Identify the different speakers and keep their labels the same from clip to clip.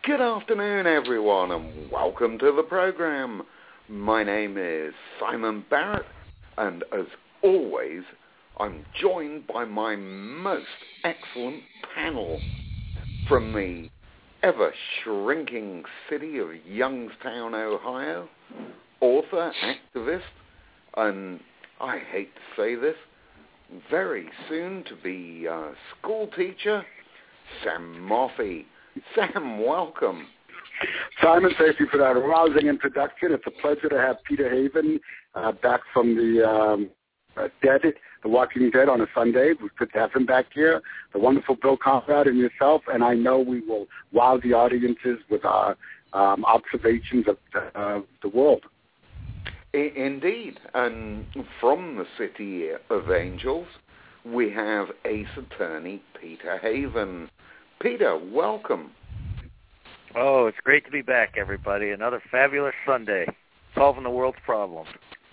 Speaker 1: Good afternoon, everyone, and welcome to the program. My name is Simon Barrett, and as always, I'm joined by my most excellent panel from the ever-shrinking city of Youngstown, Ohio, author, activist, and I hate to say this, very soon to be school teacher, Sam Moffey. Sam, welcome.
Speaker 2: Simon, thank you for that arousing introduction. It's a pleasure to have Peter Haven back from the Walking Dead on a Sunday. It was good to have him back here. The wonderful Bill Conrad and yourself, and I know we will wow the audiences with our observations of the world.
Speaker 1: Indeed, and from the City of Angels, we have Ace Attorney Peter Haven. Peter, welcome.
Speaker 3: Oh, it's great to be back, everybody. Another fabulous Sunday, solving the world's problems.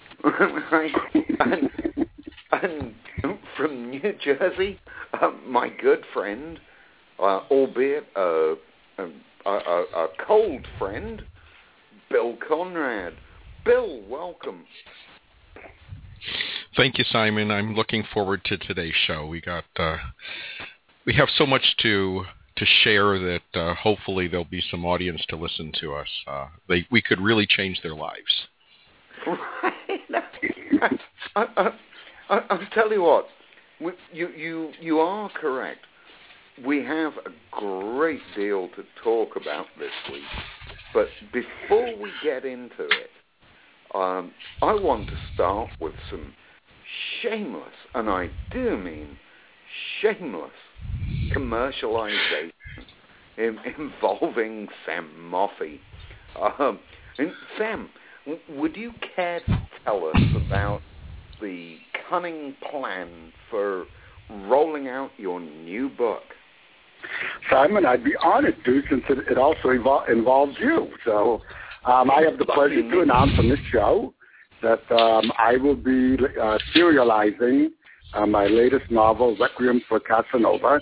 Speaker 1: and from New Jersey, my good friend, albeit a cold friend, Bill Conrad. Bill, welcome.
Speaker 4: Thank you, Simon. I'm looking forward to today's show. We have so much to share that hopefully there'll be some audience to listen to us. We could really change their lives.
Speaker 1: Right. I'll tell you what. You are correct. We have a great deal to talk about this week. But before we get into it, I want to start with some shameless, and I do mean shameless, commercialization involving Sam Moffey. And Sam, would you care to tell us about the cunning plan for rolling out your new book?
Speaker 2: Simon, I'd be honored to, since it also involves you. So I have the pleasure to announce on this show that I will be serializing my latest novel, Requiem for Casanova,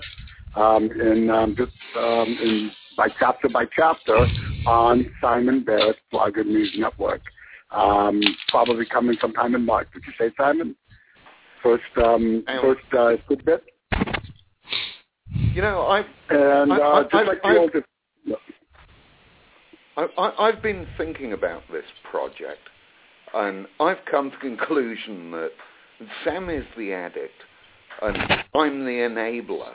Speaker 2: by chapter on Simon Barrett's Blog and News Network. Probably coming sometime in March. Would you say, Simon? First good bit.
Speaker 1: You know, I've been thinking about this project, and I've come to the conclusion that Sam is the addict, and I'm the enabler.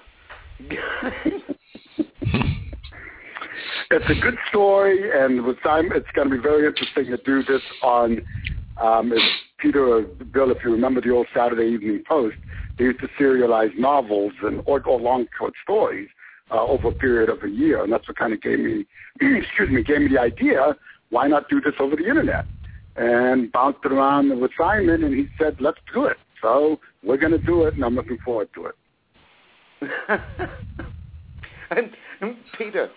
Speaker 2: It's a good story, and with Simon, it's going to be very interesting to do this on, Peter or Bill, if you remember the old Saturday Evening Post, they used to serialize novels or long short stories over a period of a year, and that's what kind of gave me the idea, why not do this over the internet? And bounced it around with Simon, and he said, let's do it. So we're going to do it, and I'm looking forward to it.
Speaker 1: and Peter,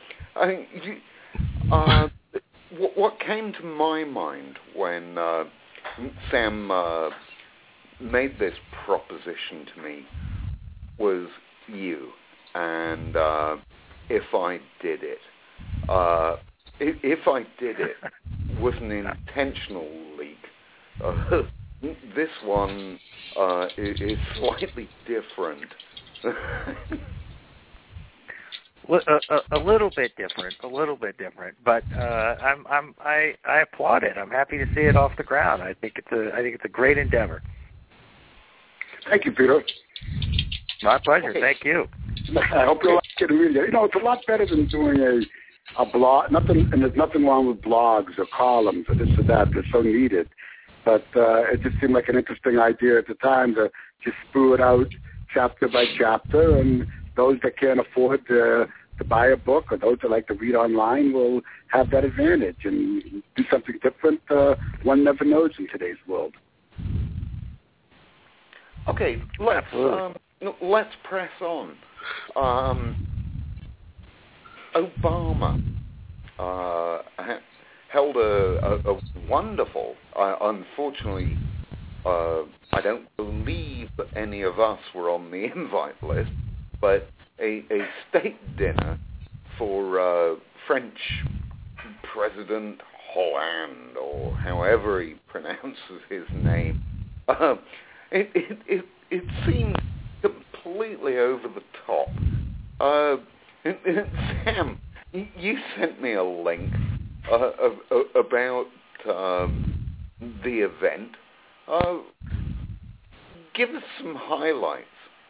Speaker 1: what came to my mind when Sam made this proposition to me was you, and if I did it. If I did it with an intentional leak, this one is slightly different.
Speaker 3: A little bit different, but I applaud it. I'm happy to see it off the ground. I think it's a great endeavor.
Speaker 2: Thank you, Peter.
Speaker 3: My pleasure.
Speaker 1: Okay.
Speaker 3: Thank you.
Speaker 2: I hope you like it. You know, it's a lot better than doing a blog. And there's nothing wrong with blogs or columns or this or that. They're so needed. But it just seemed like an interesting idea at the time to just spew it out chapter by chapter, and those that can't afford to buy a book or those that like to read online will have that advantage and do something different. One never knows in today's world.
Speaker 1: Okay, let's press on. Obama held a wonderful, unfortunately, I don't believe that any of us were on the invite list, but a state dinner for French President Hollande, or however he pronounces his name, it seemed completely over the top. Sam, you sent me a link about the event. Give us some highlights.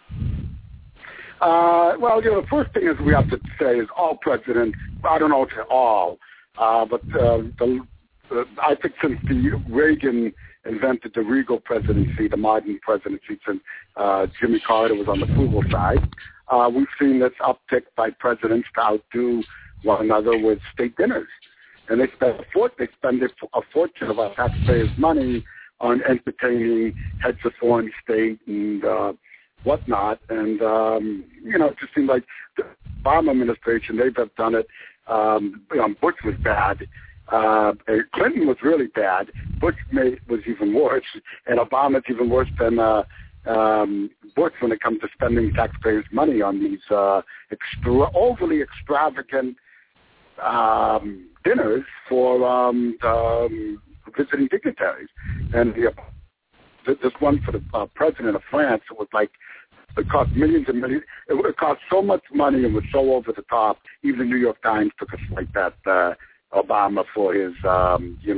Speaker 2: Well, the first thing is we have to say is all presidents, I don't know if they're all, but I think since Reagan invented the regal presidency, the modern presidency, since Jimmy Carter was on the frugal side, we've seen this uptick by presidents to outdo one another with state dinners. And they spend a fortune of our taxpayers' money on entertaining heads of foreign state and whatnot. And, it just seems like the Obama administration, they've done it. Bush was bad. Clinton was really bad. Bush was even worse. And Obama's even worse than Bush when it comes to spending taxpayers' money on these overly extravagant dinners for visiting dignitaries. And this one for the president of France, it was like, it cost millions and millions. It cost so much money and was so over the top. Even the New York Times took a slight at Obama for his, how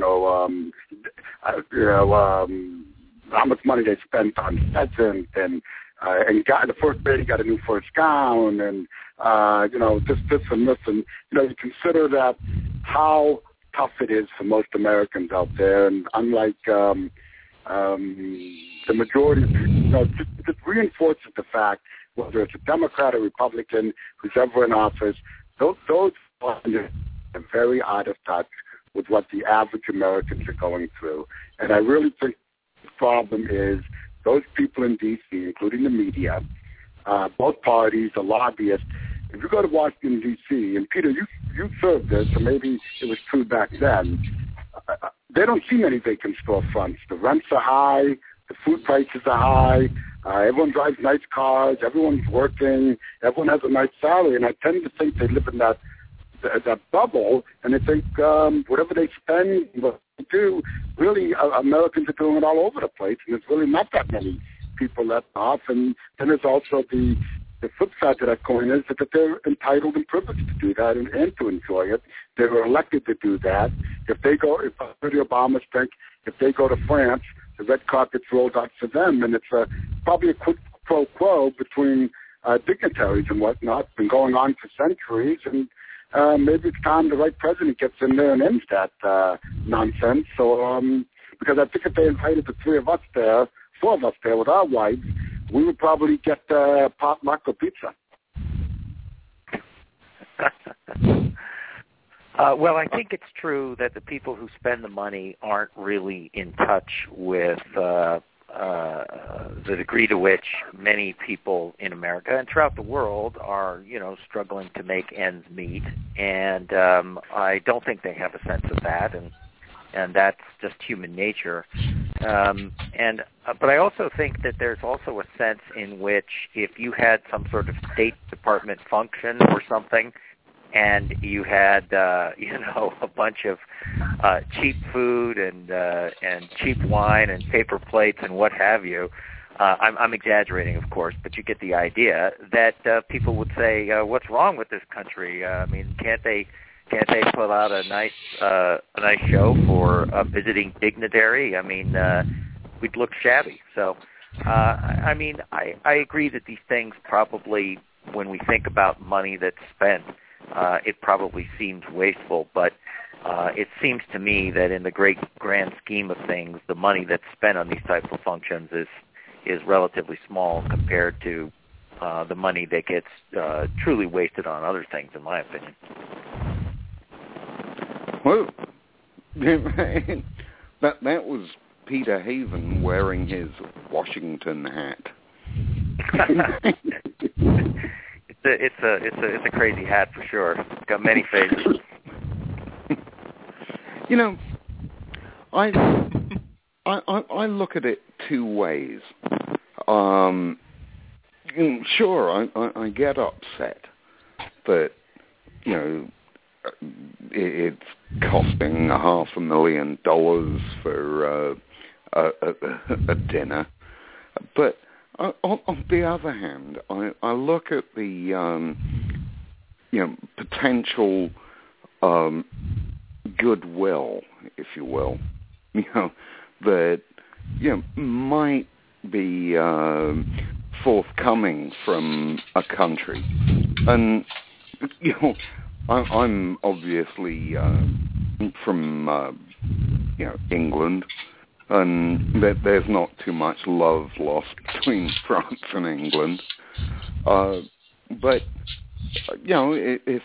Speaker 2: much money they spent on Stetson and got the first day he got a new first gown and this and this, and you consider that how tough it is for most Americans out there, and unlike the majority of people, it reinforces the fact, whether it's a Democrat or Republican who's ever in office, those are very out of touch with what the average Americans are going through. And I really think the problem is those people in D.C., including the media, both parties, the lobbyists. If you go to Washington, D.C., and Peter, you served there, so maybe it was true back then, they don't see many vacant storefronts. The rents are high, the food prices are high, everyone drives nice cars, everyone's working, everyone has a nice salary, and I tend to think they live in that bubble, and they think whatever they spend, what they do, really Americans are doing it all over the place, and there's really not that many people left off. And then there's also the flip side to that coin is that they're entitled and privileged to do that and to enjoy it. They were elected to do that. If the Obamas think, if they go to France, the red carpet's rolled out for them, and it's probably a quid pro quo between dignitaries and whatnot, been going on for centuries, and maybe it's time the right president gets in there and ends that nonsense. So, because I think if they invited the four of us there with our wives, we would probably get potluck or pizza.
Speaker 3: Well, I think it's true that the people who spend the money aren't really in touch with the degree to which many people in America and throughout the world are, struggling to make ends meet. And I don't think they have a sense of that, and that's just human nature. But I also think that there's also a sense in which if you had some sort of State Department function or something, and you had a bunch of cheap food and cheap wine and paper plates and what have you, I'm exaggerating, of course, but you get the idea that people would say, "What's wrong with this country? I mean, can't they put out a nice show for a visiting dignitary? I mean, we'd look shabby." So, I agree that these things probably, when we think about money that's spent, it probably seems wasteful, but it seems to me that in the great grand scheme of things, the money that's spent on these types of functions is relatively small compared to the money that gets truly wasted on other things, in my opinion.
Speaker 1: Well, that was Peter Haven wearing his Washington hat.
Speaker 3: It's a crazy hat for sure. It's got many faces.
Speaker 1: I look at it two ways. Sure, I get upset that it's costing $500,000 for a dinner. But on the other hand, I look at the potential goodwill, if you will, that might be forthcoming from a country. And I'm obviously from England, and there's not too much love lost between France and England. But if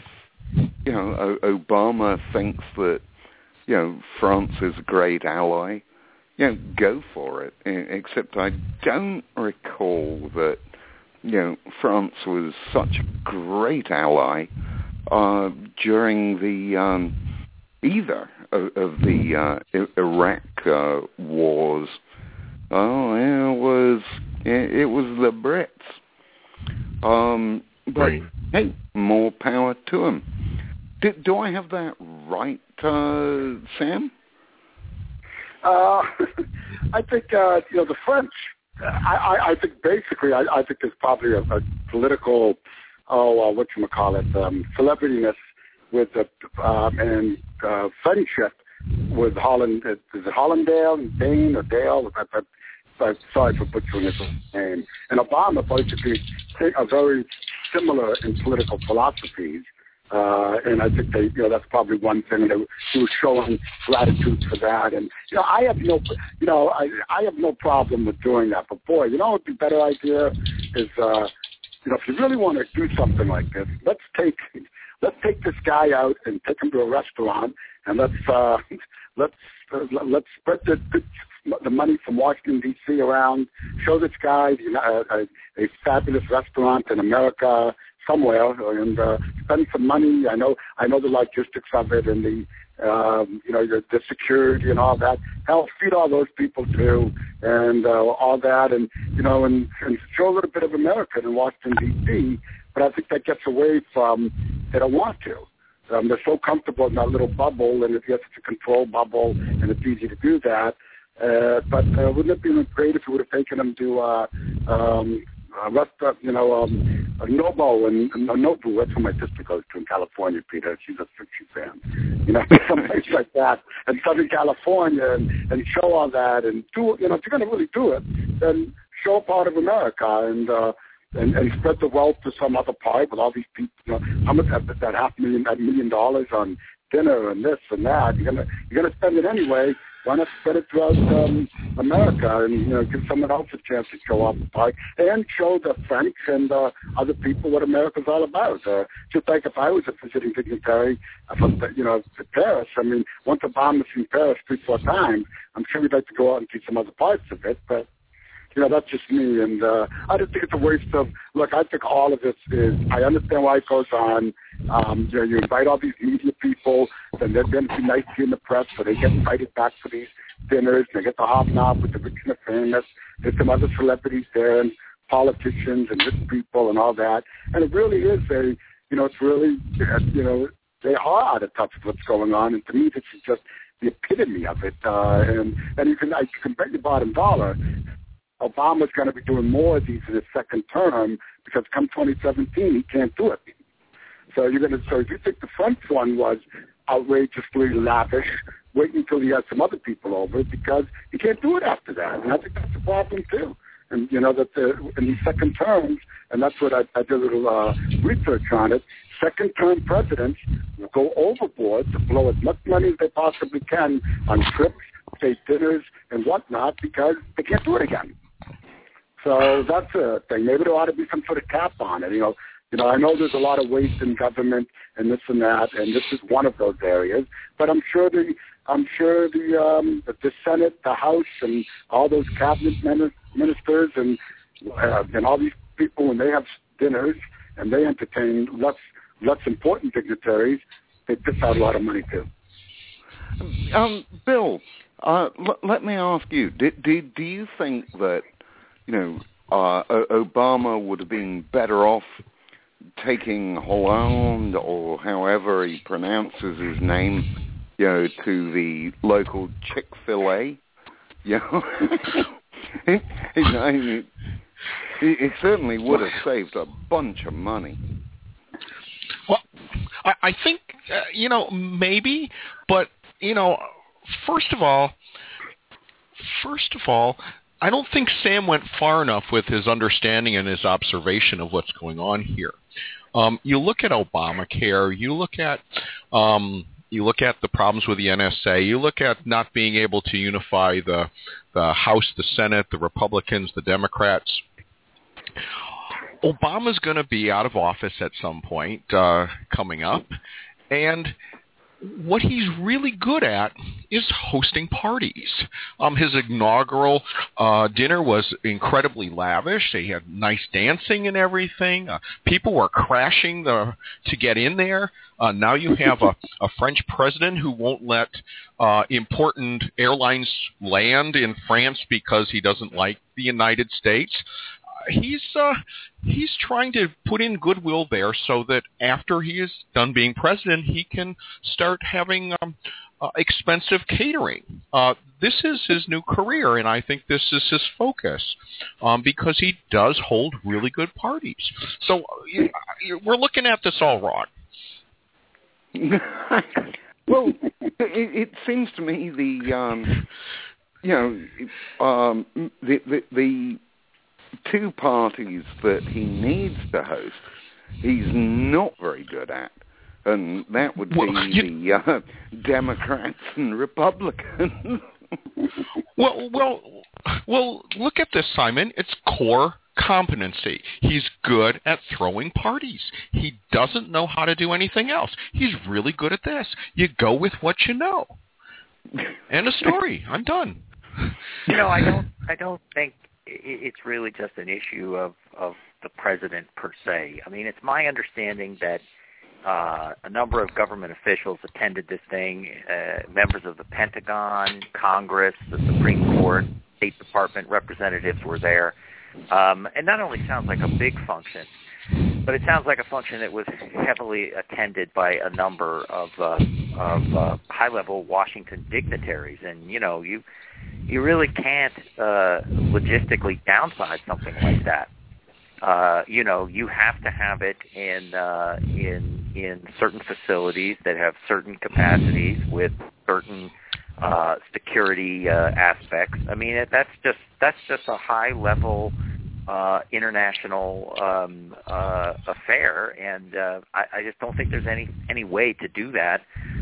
Speaker 1: Obama thinks that France is a great ally, go for it. Except I don't recall that France was such a great ally during the either of the Iraq wars. It was the Brits. But
Speaker 4: right.
Speaker 1: Hey, more power to them. Do I have that right, Sam?
Speaker 2: I think the French. I think basically, I think there's probably a political, celebrityness with and friendship with Holland. Is it Hollandale and Dane or Dale? Sorry for butchering his name. And Obama basically are very similar in political philosophies. And I think that's probably one thing that he was showing gratitude for that. And I have no problem with doing that. But boy, what the better idea is, if you really want to do something like this, let's take this guy out and take him to a restaurant, and let's spread the money from Washington D.C. around. Show this guy a fabulous restaurant in America somewhere, and spend some money. I know the logistics of it and the security and all that. Hell, feed all those people too, and all that, and and show a little bit of America in Washington D.C. But I think that gets away from they don't want to. They're so comfortable in that little bubble, and it's a controlled bubble, and it's easy to do that. But wouldn't it be great if we would have taken them to a restaurant, a Nobu, and Nobu, that's where my sister goes to in California, Peter. She's a fiction fan. Someplace like that in Southern California, and show all that, and do if you're going to really do it, then show a part of America, and spread the wealth to some other part with all these people. How much that $500,000 million on dinner and this and that? You're gonna spend it anyway. Why not spread it throughout America and give someone else a chance to show off the park and show the French and other people what America's all about? Just like if I was a visiting dignitary from Paris. I mean, once Obama's in Paris 3-4 times, I'm sure we'd like to go out and see some other parts of it, but. That's just me, and I just think it's a waste of. Look, I think all of this is. I understand why it goes on. You invite all these media people, then they're going to be nice to you in the press, so they get invited back for these dinners. They get the hobnob with the rich and the famous. There's some other celebrities there, and politicians and rich people, and all that. And it really is it's really, they are out of touch with what's going on. And to me, this is just the epitome of it. And you can bet your bottom dollar. Obama's going to be doing more of these in his second term because come 2017 he can't do it. So if you think the French one was outrageously lavish, wait until he has some other people over because he can't do it after that. And I think that's a problem too. And that in these second terms, and that's what I did a little research on it. Second term presidents will go overboard to blow as much money as they possibly can on trips, state dinners, and whatnot because they can't do it again. So that's a thing. Maybe there ought to be some sort of cap on it. I know there's a lot of waste in government and this and that, and this is one of those areas. But I'm sure the Senate, the House, and all those cabinet ministers and all these people, when they have dinners and they entertain less important dignitaries, they piss out a lot of money too.
Speaker 1: Bill, let me ask you: do you think that Obama would have been better off taking Hollande, or however he pronounces his name, to the local Chick-fil-A. It certainly would have saved a bunch of money.
Speaker 4: Well, I think, maybe, but, first of all, I don't think Sam went far enough with his understanding and his observation of what's going on here. You look at Obamacare, you look at the problems with the NSA, you look at not being able to unify the House, the Senate, the Republicans, the Democrats. Obama's going to be out of office at some point coming up, and what he's really good at is hosting parties. His inaugural dinner was incredibly lavish. They had nice dancing and everything. People were crashing to get in there. Now you have a French president who won't let important airlines land in France because he doesn't like the United States. He's trying to put in goodwill there so that after he is done being president, he can start having expensive catering. This is his new career, and I think this is his focus because he does hold really good parties. So we're looking at this all wrong.
Speaker 1: Well, it seems to me the two parties that he needs to host, he's not very good at, and that would be the Democrats and Republicans.
Speaker 4: Well, look at this, Simon. It's core competency. He's good at throwing parties. He doesn't know how to do anything else. He's really good at this. You go with what you know. End of story. I'm done.
Speaker 3: I don't think it's really just an issue of the president per se. I mean, it's my understanding that a number of government officials attended this thing, members of the Pentagon, Congress, the Supreme Court, State Department representatives were there. And not only sounds like a big function, but it sounds like a function that was heavily attended by a number of high-level Washington dignitaries. And, you really can't logistically downsize something like that. You have to have it in certain facilities that have certain capacities with certain security aspects. I mean, that's just a high-level international affair, and I just don't think there's any way to do that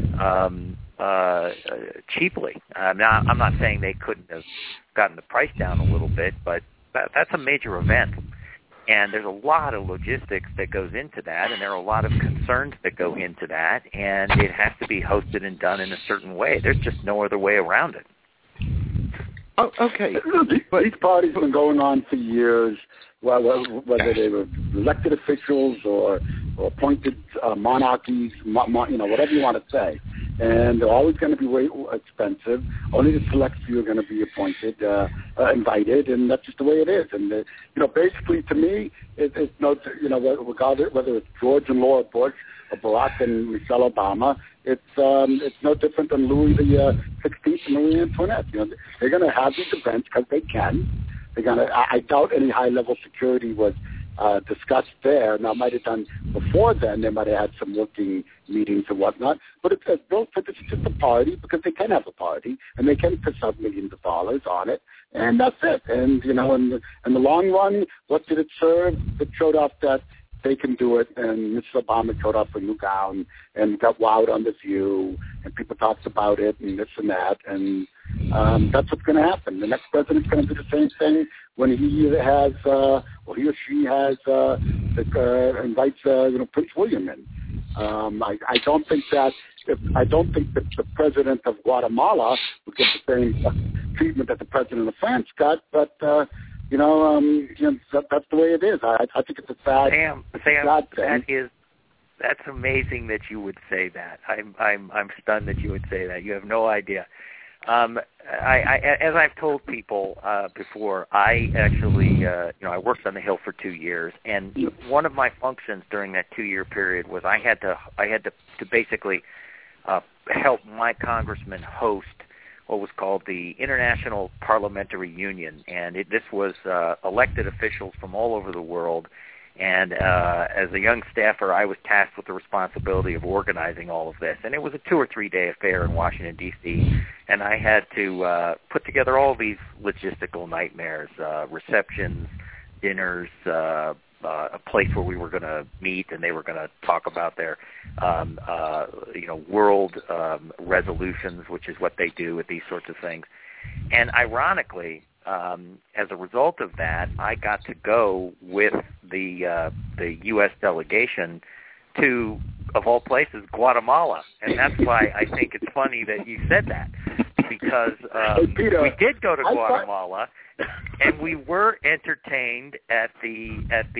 Speaker 3: cheaply. I'm not saying they couldn't have gotten the price down a little bit, but that's a major event. And there's a lot of logistics that goes into that, and there are a lot of concerns that go into that, and it has to be hosted and done in a certain way. There's just no other way around it.
Speaker 1: Oh, okay.
Speaker 2: But these parties have been going on for years, whether they were elected officials or appointed monarchies, whatever you want to say. And they're always going to be way expensive. Only the select few are going to be appointed, invited, and that's just the way it is. And basically, to me, it's no, regardless whether it's George and Laura Bush or Barack and Michelle Obama, it's no different than Louis the 16th and Marie Antoinette. They're going to have these events because they can. They're going to. I doubt any high-level security was discussed there. Now, might have done before then. They might have had some working meetings and whatnot. But it's just a party because they can have a party and they can piss out millions of dollars on it, and that's it. And in the long run, what did it serve? It showed off that they can do it, and Mrs. Obama showed off a new gown and got wowed on The View, and people talked about it and this and that, and that's what's going to happen. The next president's going to do the same thing when he has, or he or she has, invites, Prince William in. I don't think that the president of Guatemala would get the same treatment that the president of France got, but that's the way it is. I think it's a sad, sad thing.
Speaker 3: That's amazing that you would say that. I'm stunned that you would say that. You have no idea. As I've told people before, I actually, I worked on the Hill for 2 years, and one of my functions during that 2-year period was I had to basically help my congressman host what was called the International Parliamentary Union, and this was elected officials from all over the world. And as a young staffer, I was tasked with the responsibility of organizing all of this. And it was a 2 or 3 day affair in Washington, D.C., and I had to put together all these logistical nightmares, receptions, dinners, a place where we were going to meet and they were going to talk about their, world resolutions, which is what they do with these sorts of things. And ironically, as a result of that, I got to go with the U.S. delegation to, of all places, Guatemala. And that's why I think it's funny that you said that, because
Speaker 2: Peter,
Speaker 3: we did go to Guatemala, and we were entertained at the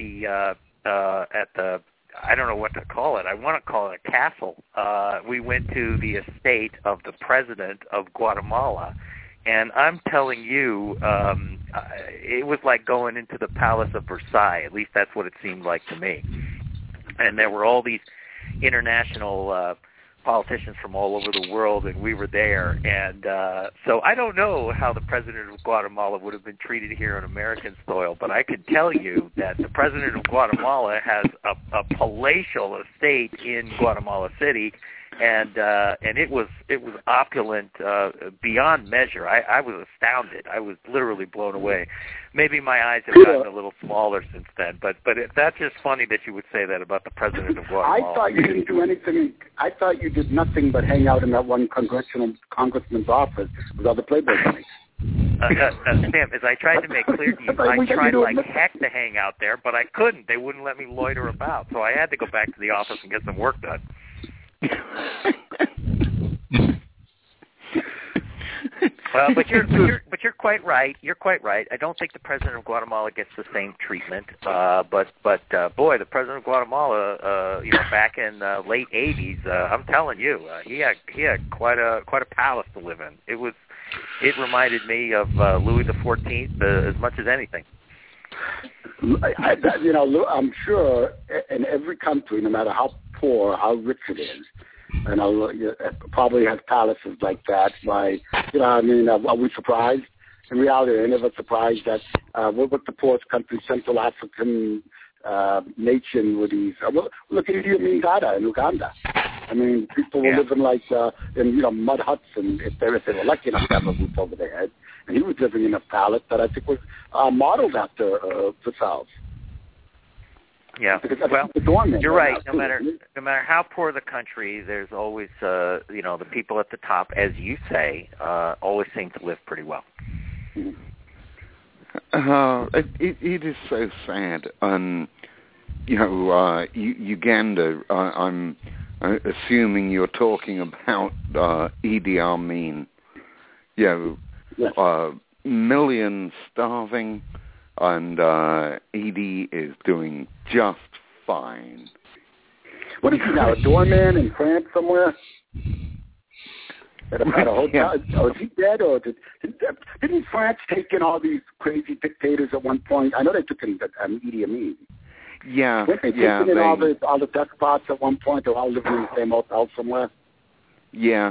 Speaker 3: I don't know what to call it. I want to call it a castle. We went to the estate of the president of Guatemala. And I'm telling you, it was like going into the Palace of Versailles. At least that's what it seemed like to me. And there were all these international politicians from all over the world, and we were there. And so I don't know how the president of Guatemala would have been treated here on American soil, but I can tell you that the president of Guatemala has a palatial estate in Guatemala City. And it was opulent beyond measure. I was astounded. I was literally blown away. Maybe my eyes have gotten a little smaller since then, but that's just funny that you would say that about the president of Guatemala.
Speaker 2: I thought you didn't do anything. I thought you did nothing but hang out in that one congressman's office with all the Playboy bunnies.
Speaker 3: Sam, as I tried to make clear to you, I tried like heck to hang out there, but I couldn't. They wouldn't let me loiter about, so I had to go back to the office and get some work done. Well, but you're quite right. You're quite right. I don't think the president of Guatemala gets the same treatment. But boy, the president of Guatemala, back in the late '80s, I'm telling you, he had quite a palace to live in. It reminded me of Louis XIV as much as anything.
Speaker 2: I'm sure in every country, no matter how poor, how rich it is, and it probably has palaces like that. Are we surprised? In reality, any of us surprised that we're the poorest country, Central African nation with these. Look at Idi Amin Dada in Uganda. I mean, people were living like in mud huts, and if they were lucky enough to have a roof over their head. And he was living in a palace that I think was modeled after Versailles.
Speaker 3: Yeah, well, you're right. No matter how poor the country, there's always, the people at the top, as you say, always seem to live pretty well.
Speaker 1: It is so sad. Uganda, I'm assuming you're talking about Idi Amin. Yes. Millions starving, and Idi is doing just fine.
Speaker 2: What is he now, a doorman in France somewhere? At a hotel? Yeah. Oh, is he dead, or didn't France take in all these crazy dictators at one point? I know they took in Idi Amin.
Speaker 1: Yeah,
Speaker 2: weren't they taking in all the despots at one point? They're all living in the same hotel somewhere.
Speaker 1: Yeah.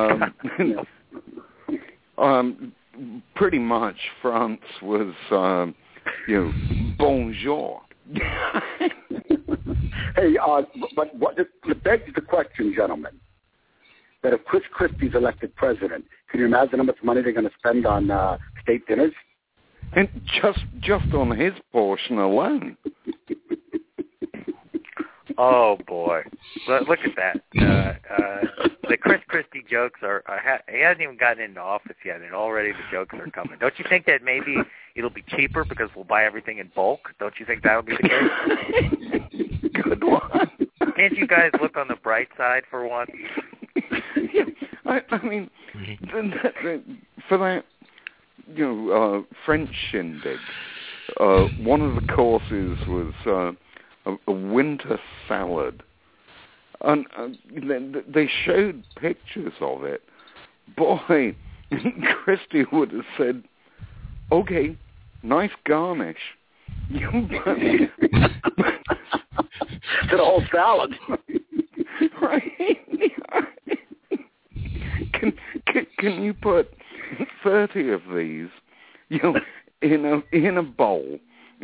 Speaker 1: Pretty much France was, bonjour.
Speaker 2: Hey, but it begs the question, gentlemen, that if Chris Christie's elected president, can you imagine how much money they're going to spend on state dinners?
Speaker 1: And just on his portion alone.
Speaker 3: Oh, boy. Look at that. The Chris Christie jokes he hasn't even gotten into office yet, and already the jokes are coming. Don't you think that maybe it'll be cheaper because we'll buy everything in bulk? Don't you think that'll be the case?
Speaker 1: Good one.
Speaker 3: Can't you guys look on the bright side for once?
Speaker 1: Yeah, I mean, for that, French shindig, one of the courses was a winter salad, and they showed pictures of it. Boy, Christie would have said, "Okay, nice garnish."
Speaker 2: To the whole salad.
Speaker 1: Right? Can you put 30 of these, in a bowl,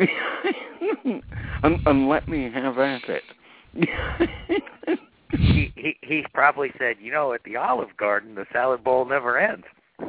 Speaker 1: and let me have at it?
Speaker 3: He probably said, at the Olive Garden, the salad bowl never ends.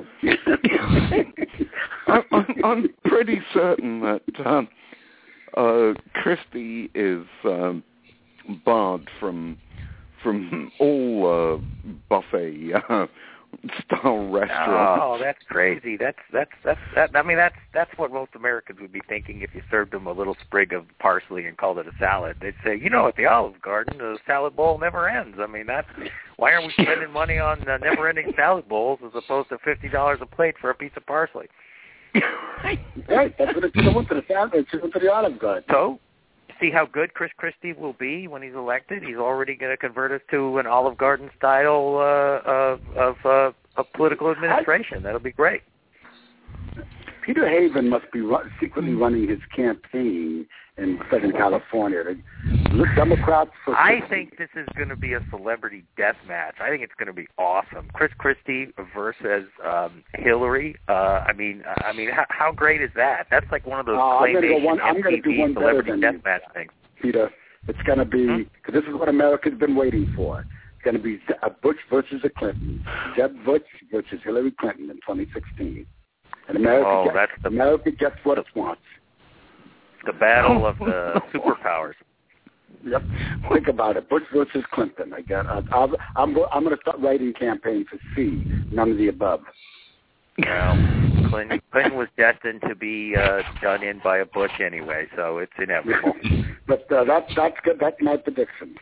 Speaker 1: I'm pretty certain that Christie is barred from all buffet style restaurants.
Speaker 3: Oh, that's crazy. That's what most Americans would be thinking if you served them a little sprig of parsley and called it a salad. They'd say, at the Olive Garden, the salad bowl never ends. Why aren't we spending money on never-ending salad bowls as opposed to $50 a plate for a piece of parsley?
Speaker 2: Right, that's what it went to the salad. It went to the Olive Garden.
Speaker 3: So, see how good Chris Christie will be when he's elected. He's already going to convert us to an Olive Garden style of political administration. That'll be great.
Speaker 2: Peter Haven must be secretly running his campaign in Southern California. The Democrats.
Speaker 3: I think this is going to be a celebrity death match. I think it's going to be awesome. Chris Christie versus Hillary. How great is that? That's like one of those claymation MTV celebrity death match things.
Speaker 2: Peter, it's going to be, because this is what America's been waiting for. It's going to be a Bush versus a Clinton. Jeb Bush versus Hillary Clinton in 2016. And America gets what it wants.
Speaker 3: The battle of the superpowers.
Speaker 2: Yep. Think about it. Bush versus Clinton. I'm going to start writing campaigns for C. None of the above.
Speaker 3: Well, Clinton was destined to be done in by a Bush anyway, so it's inevitable.
Speaker 2: But that's good. That's my prediction.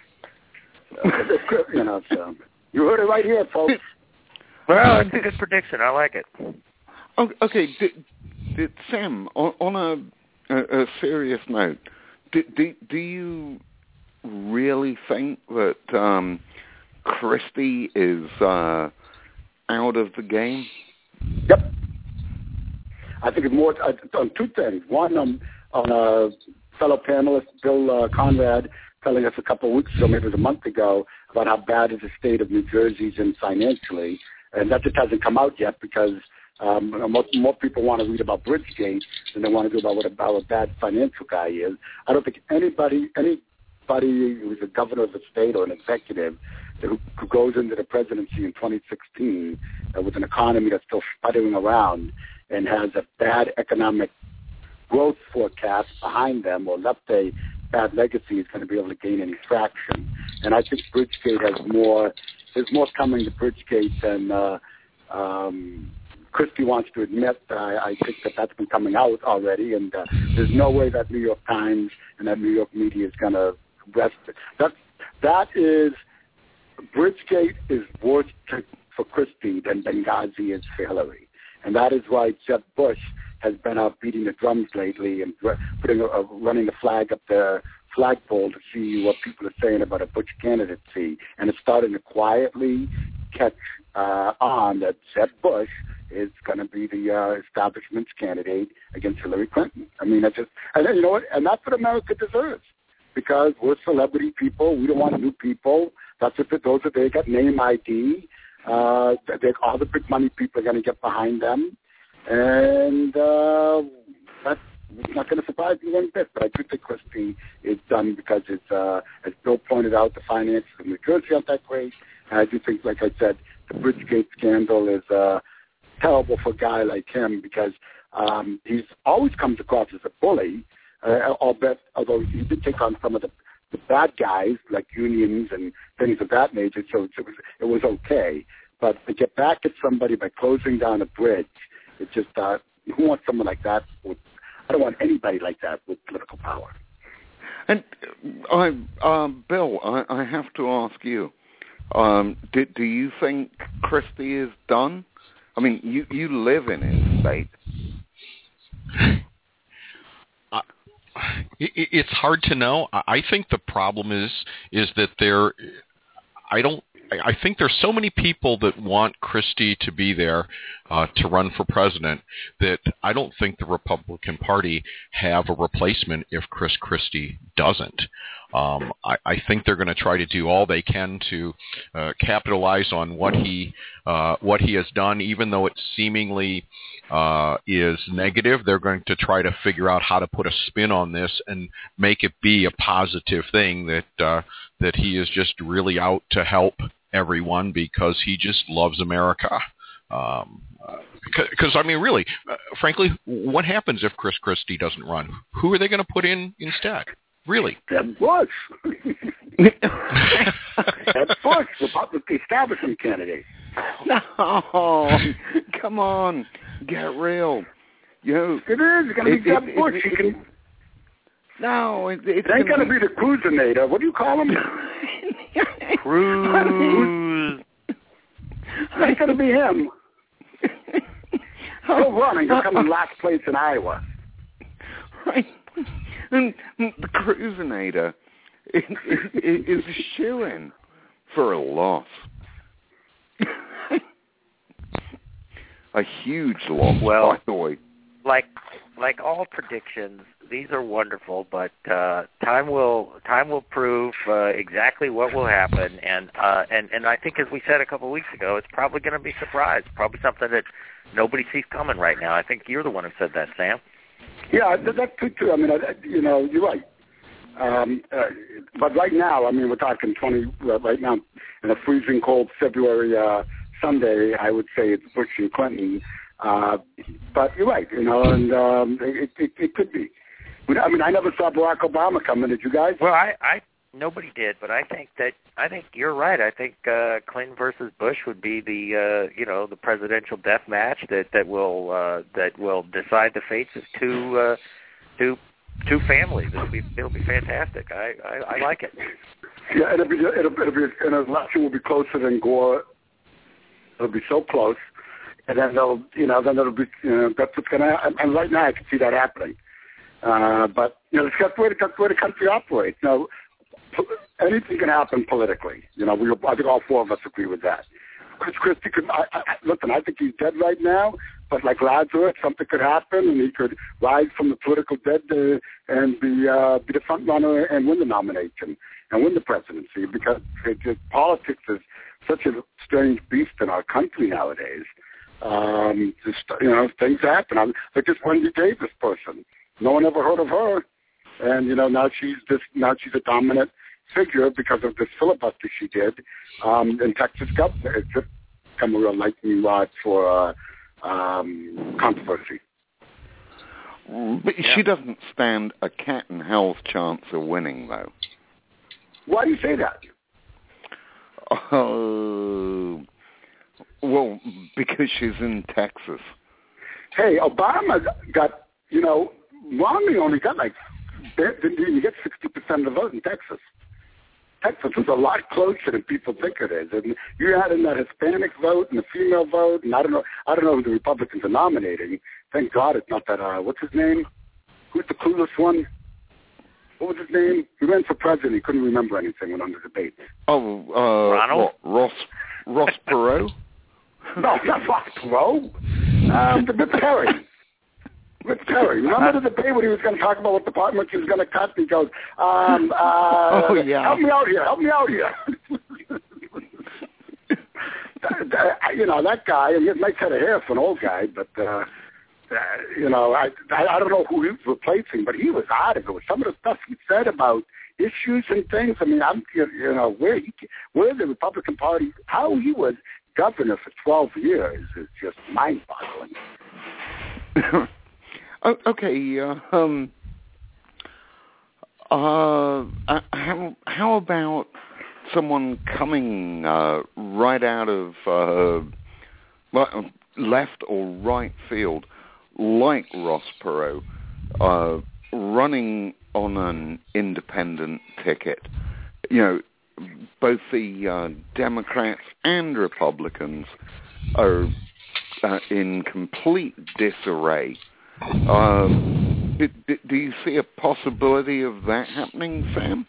Speaker 2: So you heard it right here, folks.
Speaker 3: Well, it's a good prediction. I like it.
Speaker 1: Okay, did Sam, on a serious note, do you really think that Christie is out of the game?
Speaker 2: Yep. I think it's more on two things. One, on a fellow panelist, Bill Conrad, telling us a couple of weeks ago, maybe it was a month ago, about how bad is the state of New Jersey's in financially. And that just hasn't come out yet because more people want to read about Bridgegate than they want to do about what a bad financial guy is. I don't think anybody who's a governor of the state or an executive who goes into the presidency in 2016 with an economy that's still sputtering around and has a bad economic growth forecast behind them or left a bad legacy is going to be able to gain any traction. And I think Bridgegate there's more coming to Bridgegate than Christie wants to admit. I think that's been coming out already, and there's no way that New York Times and that New York media is going to rest it. Bridgegate is worse for Christie than Benghazi is for Hillary. And that is why Jeb Bush has been out beating the drums lately and running the flag up the flagpole to see what people are saying about a Bush candidacy. And it's starting to quietly catch on that Jeb Bush is going to be the establishment's candidate against Hillary Clinton. That's just, and then, you know what? And that's what America deserves, because we're celebrity people. We don't want new people. That's what they got name ID. All the big money people are going to get behind them, and that's not going to surprise me one bit. But I do think Christie is done because it's, as Bill pointed out, the finances of New Jersey aren't that great. And I do think, like I said, the Bridgegate scandal is terrible for a guy like him because he's always comes across as a bully. Although he did take on some of the bad guys like unions and things of that nature, so it was okay. But to get back at somebody by closing down a bridge, it's just who wants someone like that? I don't want anybody like that with political power.
Speaker 1: And Bill, I have to ask you: do you think Christie is done? You live in his state.
Speaker 4: It's hard to know. I think the problem is that I think there's so many people that want Christie to be there, to run for president, that I don't think the Republican Party have a replacement if Chris Christie doesn't. I think they're going to try to do all they can to capitalize on what he has done, even though it seemingly is negative. They're going to try to figure out how to put a spin on this and make it be a positive thing that he is just really out to help everyone because he just loves America. Because, I mean, really, frankly, what happens if Chris Christie doesn't run? Who are they going to put in instead? Really?
Speaker 2: Jeb Bush. Jeb Bush, the establishment candidate.
Speaker 1: No, come on, get real.
Speaker 2: It is going to be Jeb Bush.
Speaker 1: No,
Speaker 2: it ain't going to be the Cruisinator. What do you call him?
Speaker 3: Cruz.
Speaker 2: It ain't going to be him. He'll run and he'll come in last place in Iowa.
Speaker 1: Right. And the Cruisinator is a shoo-in for a loss. A huge loss, by the way.
Speaker 3: Like all predictions, these are wonderful, but time will prove exactly what will happen. And I think, as we said a couple of weeks ago, it's probably going to be a surprise. Probably something that nobody sees coming right now. I think you're the one who said that, Sam.
Speaker 2: Yeah, that's true. I mean, you're right. But right now, I mean, we're talking 20 right now in a freezing cold February Sunday. I would say it's Bush and Clinton. But you're right, and it could be. I mean, I never saw Barack Obama coming. Did you guys?
Speaker 3: Well, nobody did, but I think you're right. I think Clinton versus Bush would be the presidential death match that will decide the fates of two families. It'll be fantastic. I like it.
Speaker 2: Yeah, it'll be an election will be closer than Gore. It'll be so close. And then it'll be, that's what's going to happen. And right now I can see that happening. But, it's just the way the country operates. Now, anything can happen politically. I think all four of us agree with that. Chris Christie could, listen, I think he's dead right now, but like Lazarus, something could happen and he could rise from the political dead and be the front runner and win the nomination and win the presidency, because politics is such a strange beast in our country nowadays. Things happen. Like this Wendy Davis person. No one ever heard of her, and now she's a dominant figure because of this filibuster she did in Texas government. It's just become a real lightning rod for controversy.
Speaker 1: But she doesn't stand a cat and hell's chance of winning, though.
Speaker 2: Why do you say that?
Speaker 1: Well, because she's in Texas.
Speaker 2: Hey, Obama got, Romney only got didn't even get 60% of the vote in Texas. Texas is a lot closer than people think it is. And you add in that Hispanic vote and the female vote, and I don't know who the Republicans are nominating. Thank God it's not that, what's his name? Who's the clueless one? What was his name? He ran for president. He couldn't remember anything when on the debate.
Speaker 3: Ronald?
Speaker 1: Ross Perot?
Speaker 2: No, not Ross Perot. Rip Perry. Rip Perry. Remember the debate when he was going to talk about what department he was going to cut? He goes,
Speaker 1: oh, yeah.
Speaker 2: Help me out here. That guy, and he has a nice head of hair for an old guy, but, I don't know who he was replacing, but he was out of it with some of the stuff he said about issues and things. I mean, where the Republican Party, how he was governor for 12 years is just mind-boggling.
Speaker 1: Okay. How about someone coming right out of left or right field, like Ross Perot, running on an independent ticket? Both the Democrats and Republicans are in complete disarray. Do you see a possibility of that happening, Sam?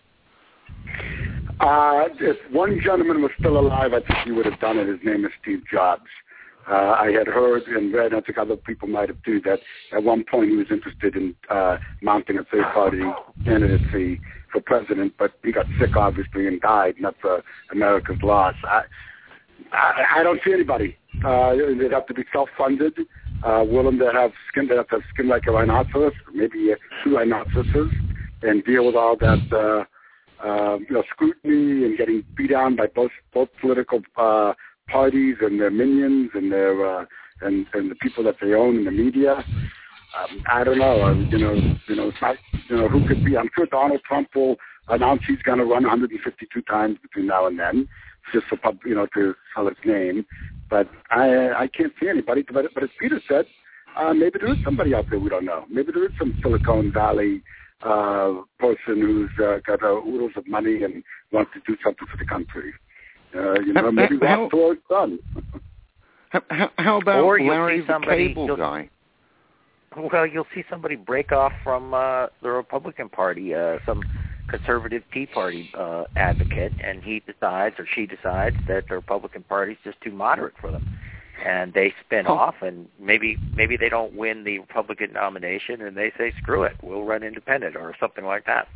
Speaker 2: If one gentleman was still alive, I think he would have done it. His name is Steve Jobs. I had heard and read, and I think other people might have too, that at one point he was interested in mounting a third-party candidacy for president, but he got sick, obviously, and died, and that's America's loss. I don't see anybody. They'd have to be self-funded, willing to have skin like a rhinoceros, maybe two rhinoceroses, and deal with all that scrutiny and getting beat down by both political parties and their minions and their and the people that they own in the media. I don't know. It's not, who could be? I'm sure Donald Trump will announce he's going to run 152 times between now and then, just for to sell his name. But I can't see anybody. But as Peter said, maybe there is somebody out there we don't know. Maybe there is some Silicon Valley person who's got oodles of money and wants to do something for the country. Maybe Rob Thor's son.
Speaker 1: How about
Speaker 3: or
Speaker 1: Larry the Cable Guy?
Speaker 3: Well, you'll see somebody break off from the Republican Party, some conservative Tea Party advocate, and he decides or she decides that the Republican Party is just too moderate for them. And they spin off, and maybe they don't win the Republican nomination, and they say, screw it, we'll run independent or something like that.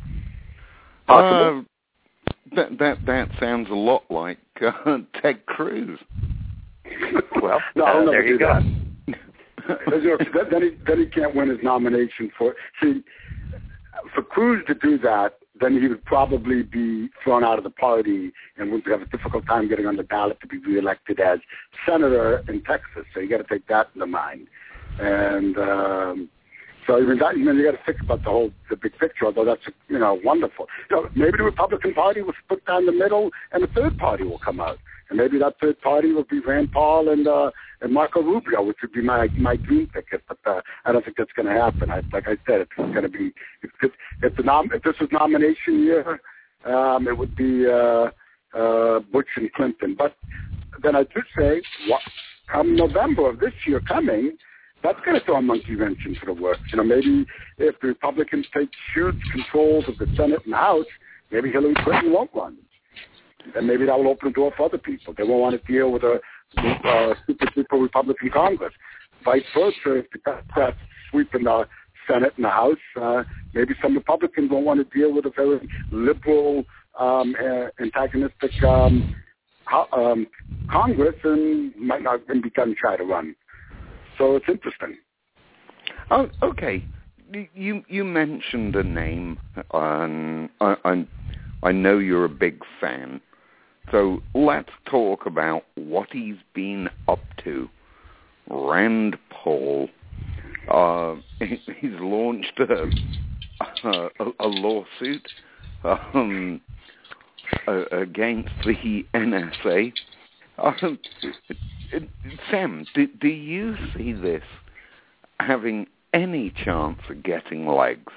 Speaker 1: That sounds a lot like Ted Cruz.
Speaker 3: Well, there you go.
Speaker 2: Then he can't win his nomination for Cruz to do that. Then he would probably be thrown out of the party and would have a difficult time getting on the ballot to be reelected as senator in Texas. So you got to take that into mind. And so even that, you got to think about the big picture. Although that's wonderful. Maybe the Republican Party will split down the middle, and a third party will come out. And maybe that third party will be Rand Paul and Marco Rubio, which would be my dream ticket. But I don't think that's going to happen. Like I said, it's going to be if this was nomination year, it would be Bush and Clinton. But then I do say, come November of this year coming, that's going to throw a monkey wrench into the works. Maybe if the Republicans take huge controls of the Senate and House, maybe Hillary Clinton won't run. And maybe that will open the door for other people. They won't want to deal with a super Republican Congress. Vice versa, if the Democrats sweep in the Senate and the House, maybe some Republicans won't want to deal with a very liberal, antagonistic Congress and might not even begin to try to run. So it's interesting.
Speaker 1: Oh, okay. You mentioned a name, and I know you're a big fan. So let's talk about what he's been up to. Rand Paul. He's launched a lawsuit against the NSA. Sam, do you see this having any chance of getting legs?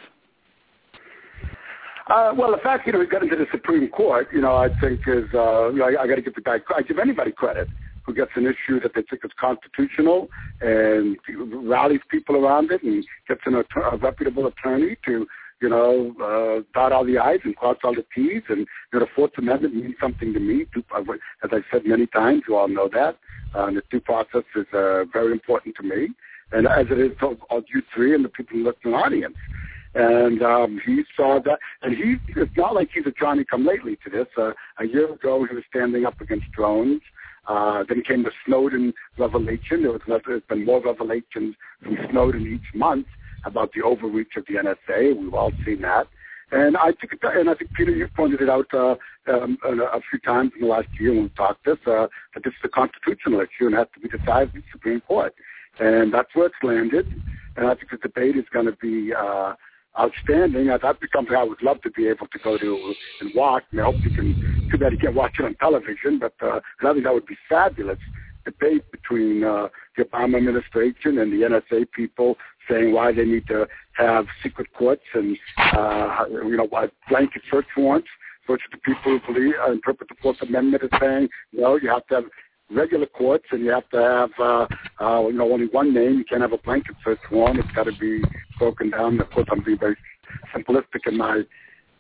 Speaker 2: Well, the fact, he got into the Supreme Court, I think is, I got to give the guy, I give anybody credit who gets an issue that they think is constitutional and rallies people around it and gets a reputable attorney to, dot all the I's and cross all the T's. And, the Fourth Amendment means something to me. As I've said many times, you all know that. The due process is very important to me, and as it is to you three and the people in the listening audience. And he saw that, and it's not like he's a Johnny-come-lately to this. A year ago, he was standing up against drones. Then came the Snowden revelation. There's been more revelations from Snowden each month about the overreach of the NSA. We've all seen that. And I think, Peter, you pointed it out a few times in the last year when we talked this, that this is a constitutional issue and has to be decided in the Supreme Court. And that's where it's landed. And I think the debate is going to be outstanding. That'd be something I would love to be able to go to and watch. And I hope you can, too bad you can't watch it on television, but I think that would be fabulous debate between the Obama administration and the NSA people saying why they need to have secret courts and, blanket search warrants, which the people who believe, interpret the Fourth Amendment as saying, no, you have to have regular courts and you have to have, only one name. You can't have a blanket search warrant. It's got to be broken down. Of course, I'm being very simplistic in my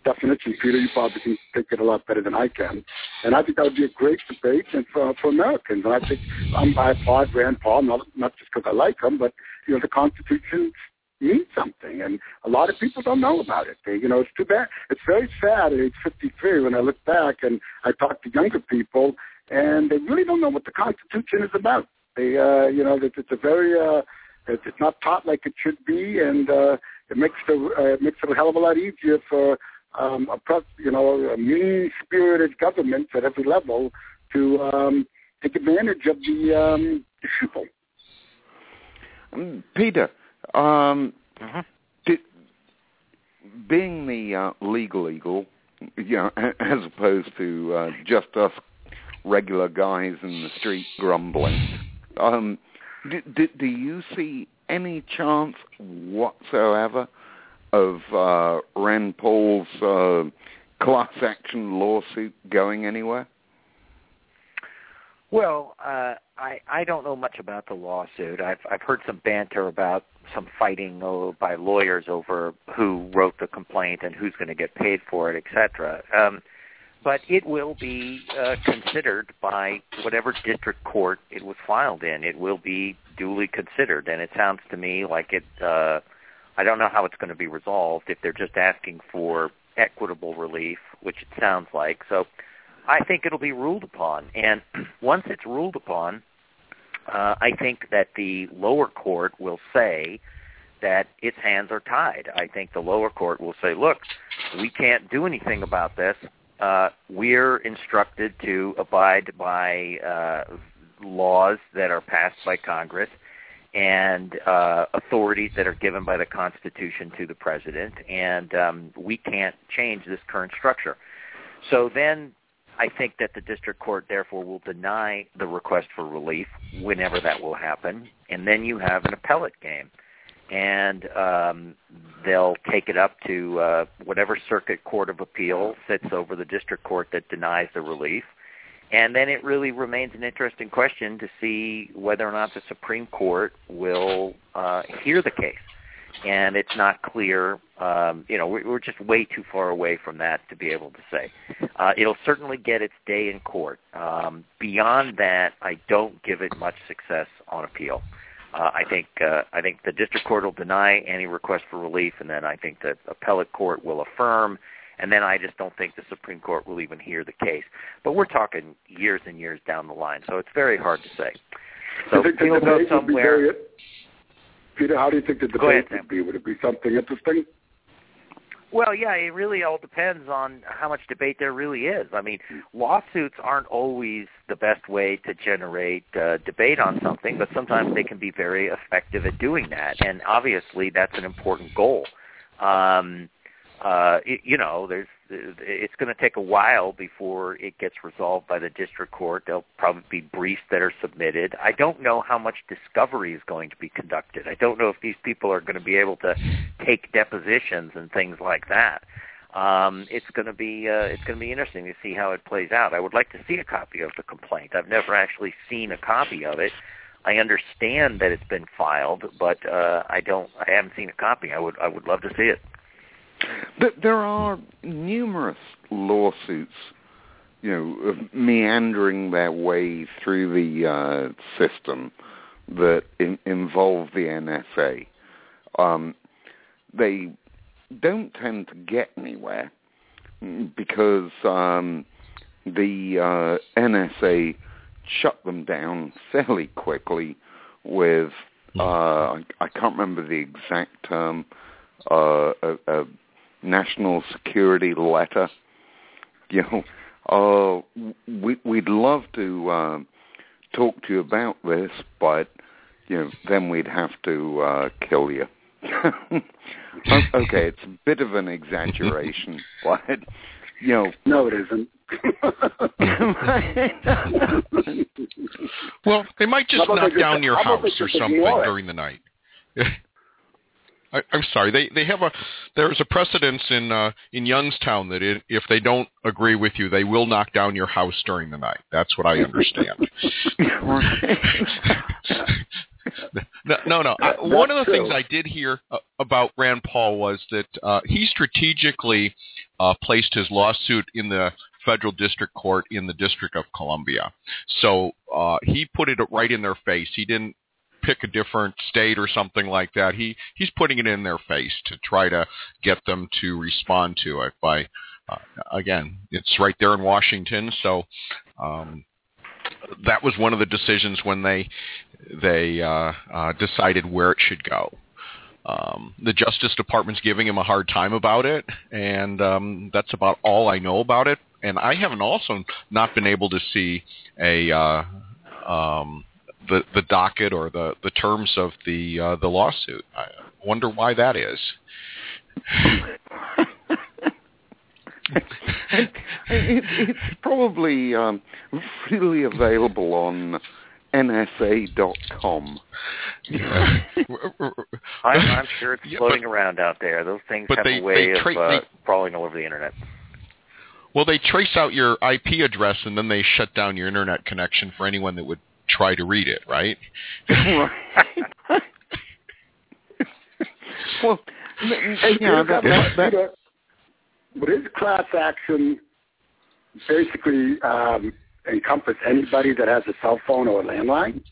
Speaker 2: definition. Peter, you probably can think it a lot better than I can. And I think that would be a great debate and for Americans. And I think I applaud Rand Paul, not just because I like him, but, the Constitution means something. And a lot of people don't know about it. It's too bad. It's very sad at age 53 when I look back and I talk to younger people, and they really don't know what the Constitution is about. They, it's a very, it's not taught like it should be, and it makes it a hell of a lot easier for a mean-spirited government at every level to take advantage of the people.
Speaker 1: Peter, being the legal eagle, as opposed to just us regular guys in the street grumbling, do you see any chance whatsoever of Rand Paul's class action lawsuit going anywhere?
Speaker 3: Well, I don't know much about the lawsuit. I've heard some banter about some fighting by lawyers over who wrote the complaint and who's going to get paid for it, etc. But it will be considered by whatever district court it was filed in. It will be duly considered, and it sounds to me like it. I don't know how it's going to be resolved if they're just asking for equitable relief, which it sounds like. So I think it'll be ruled upon, and once it's ruled upon, I think that the lower court will say that its hands are tied. I think the lower court will say, look, we can't do anything about this. We're instructed to abide by laws that are passed by Congress and authorities that are given by the Constitution to the president, and we can't change this current structure. So then I think that the district court, therefore, will deny the request for relief whenever that will happen, and then you have an appellate game. And they'll take it up to whatever circuit court of appeal sits over the district court that denies the relief. And then it really remains an interesting question to see whether or not the Supreme Court will hear the case. And it's not clear. We're just way too far away from that to be able to say. It'll certainly get its day in court. Beyond that, I don't give it much success on appeal. I think the district court will deny any request for relief, and then I think the appellate court will affirm, and then I just don't think the Supreme Court will even hear the case. But we're talking years and years down the line, so it's very hard to say. So we'll go somewhere.
Speaker 2: Peter, how do you think the debate would be? Would it be something interesting?
Speaker 3: Well, yeah, it really all depends on how much debate there really is. I mean, lawsuits aren't always the best way to generate debate on something, but sometimes they can be very effective at doing that, and obviously that's an important goal. It's going to take a while before it gets resolved by the district court. There'll probably be briefs that are submitted. I don't know how much discovery is going to be conducted. I don't know if these people are going to be able to take depositions and things like that. It's going to be interesting to see how it plays out. I would like to see a copy of the complaint. I've never actually seen a copy of it. I understand that it's been filed, but I haven't seen a copy. I would love to see it.
Speaker 1: There are numerous lawsuits, meandering their way through the system that involve the NSA. They don't tend to get anywhere because the NSA shut them down fairly quickly with, I can't remember the exact term, a national security letter. We'd love to talk to you about this, but then we'd have to kill you. Okay, it's a bit of an exaggeration, but
Speaker 2: no, it isn't.
Speaker 4: Well, they might just knock down your house or something during the night. I'm sorry. There's a precedence in Youngstown that if they don't agree with you, they will knock down your house during the night. That's what I understand. No. One of the things I did hear about Rand Paul was that he strategically placed his lawsuit in the federal district court in the District of Columbia. So he put it right in their face. He didn't pick a different state or something like that. He's putting it in their face to try to get them to respond to it by, again, it's right there in Washington. So that was one of the decisions when they decided where it should go. The Justice Department's giving him a hard time about it, and that's about all I know about it. And I haven't also not been able to see the docket or the terms of the lawsuit. I wonder why that is.
Speaker 1: It's probably freely available on NSA.com.
Speaker 3: I'm sure it's floating around out there. Those things have a way of crawling all over the internet.
Speaker 4: Well, they trace out your IP address and then they shut down your internet connection for anyone that would try to read it, right?
Speaker 1: Well,
Speaker 2: would his class action basically encompass anybody that has a cell phone or a landline?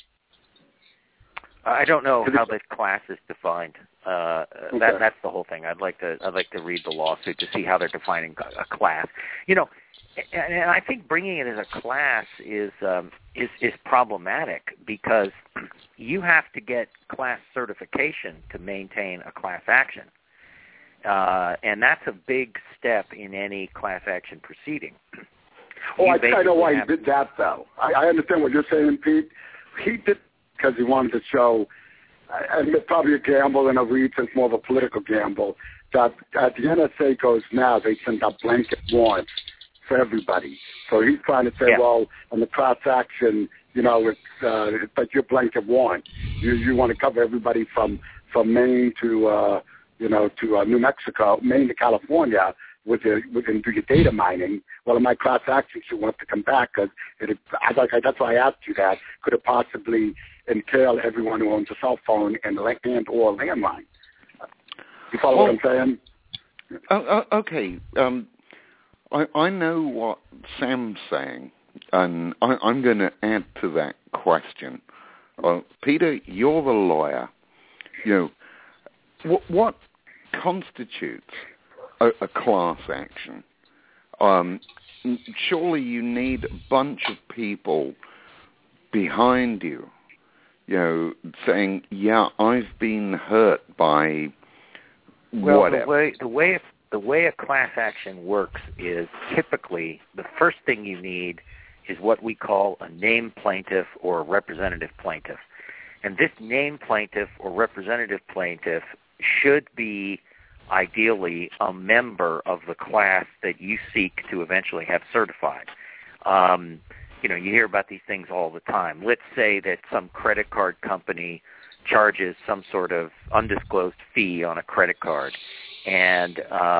Speaker 3: I don't know how the class is defined.
Speaker 2: Okay.
Speaker 3: That's the whole thing. I'd like to read the lawsuit to see how they're defining a class. You know, and I think bringing it as a class is problematic because you have to get class certification to maintain a class action, and that's a big step in any class action proceeding.
Speaker 2: Oh, I know why he did that, though. I understand what you're saying, Pete. He did because he wanted to show, and it's probably a gamble and a read, it's more of a political gamble, that as the NSA goes now, they send out blanket warrants for everybody. So he's trying to say, well, on the class action, you know, it's like your blanket warrant. You want to cover everybody from Maine to, to New Mexico, Maine to California, we can do your data mining. Well, in my class action, she wants to come back because that's why I asked you that. Could it possibly entail everyone who owns a cell phone and or a landline? You follow what I'm saying?
Speaker 1: Okay. I know what Sam's saying, and I'm going to add to that question. Peter, you're the lawyer. You know, what constitutes a class action? Surely you need a bunch of people behind you, saying, "Yeah, I've been hurt by whatever."
Speaker 3: Well, the way a class action works is typically the first thing you need is what we call a named plaintiff or a representative plaintiff, and this named plaintiff or representative plaintiff should be ideally a member of the class that you seek to eventually have certified. You hear about these things all the time. Let's say that some credit card company charges some sort of undisclosed fee on a credit card, and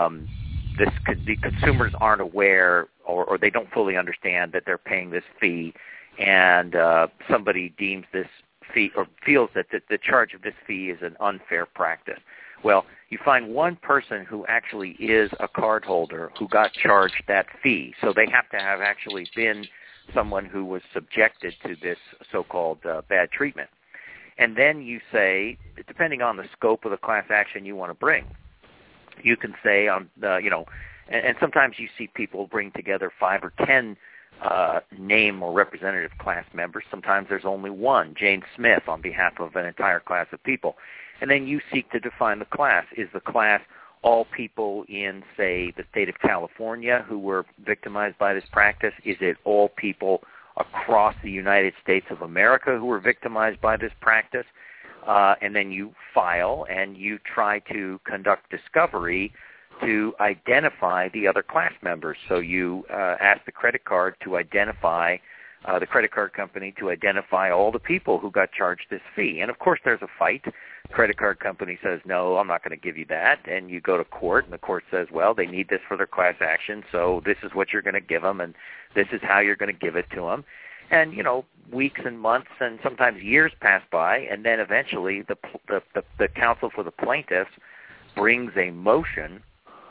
Speaker 3: the consumers aren't aware or they don't fully understand that they're paying this fee, and somebody deems this fee or feels that the charge of this fee is an unfair practice. Well, you find one person who actually is a cardholder who got charged that fee. So they have to have actually been someone who was subjected to this so-called bad treatment. And then you say, depending on the scope of the class action you want to bring, you can say, and sometimes you see people bring together 5 or 10 name or representative class members. Sometimes there's only one, Jane Smith, on behalf of an entire class of people. And then you seek to define the class. Is the class all people in, say, the state of California who were victimized by this practice? Is it all people across the United States of America who were victimized by this practice? And then you file and you try to conduct discovery to identify the other class members. So you ask the credit card to identify the credit card company to identify all the people who got charged this fee. And, of course, there's a fight. The credit card company says, no, I'm not going to give you that. And you go to court, and the court says, well, they need this for their class action, so this is what you're going to give them, and this is how you're going to give it to them. And, weeks and months and sometimes years pass by, and then eventually the counsel for the plaintiffs brings a motion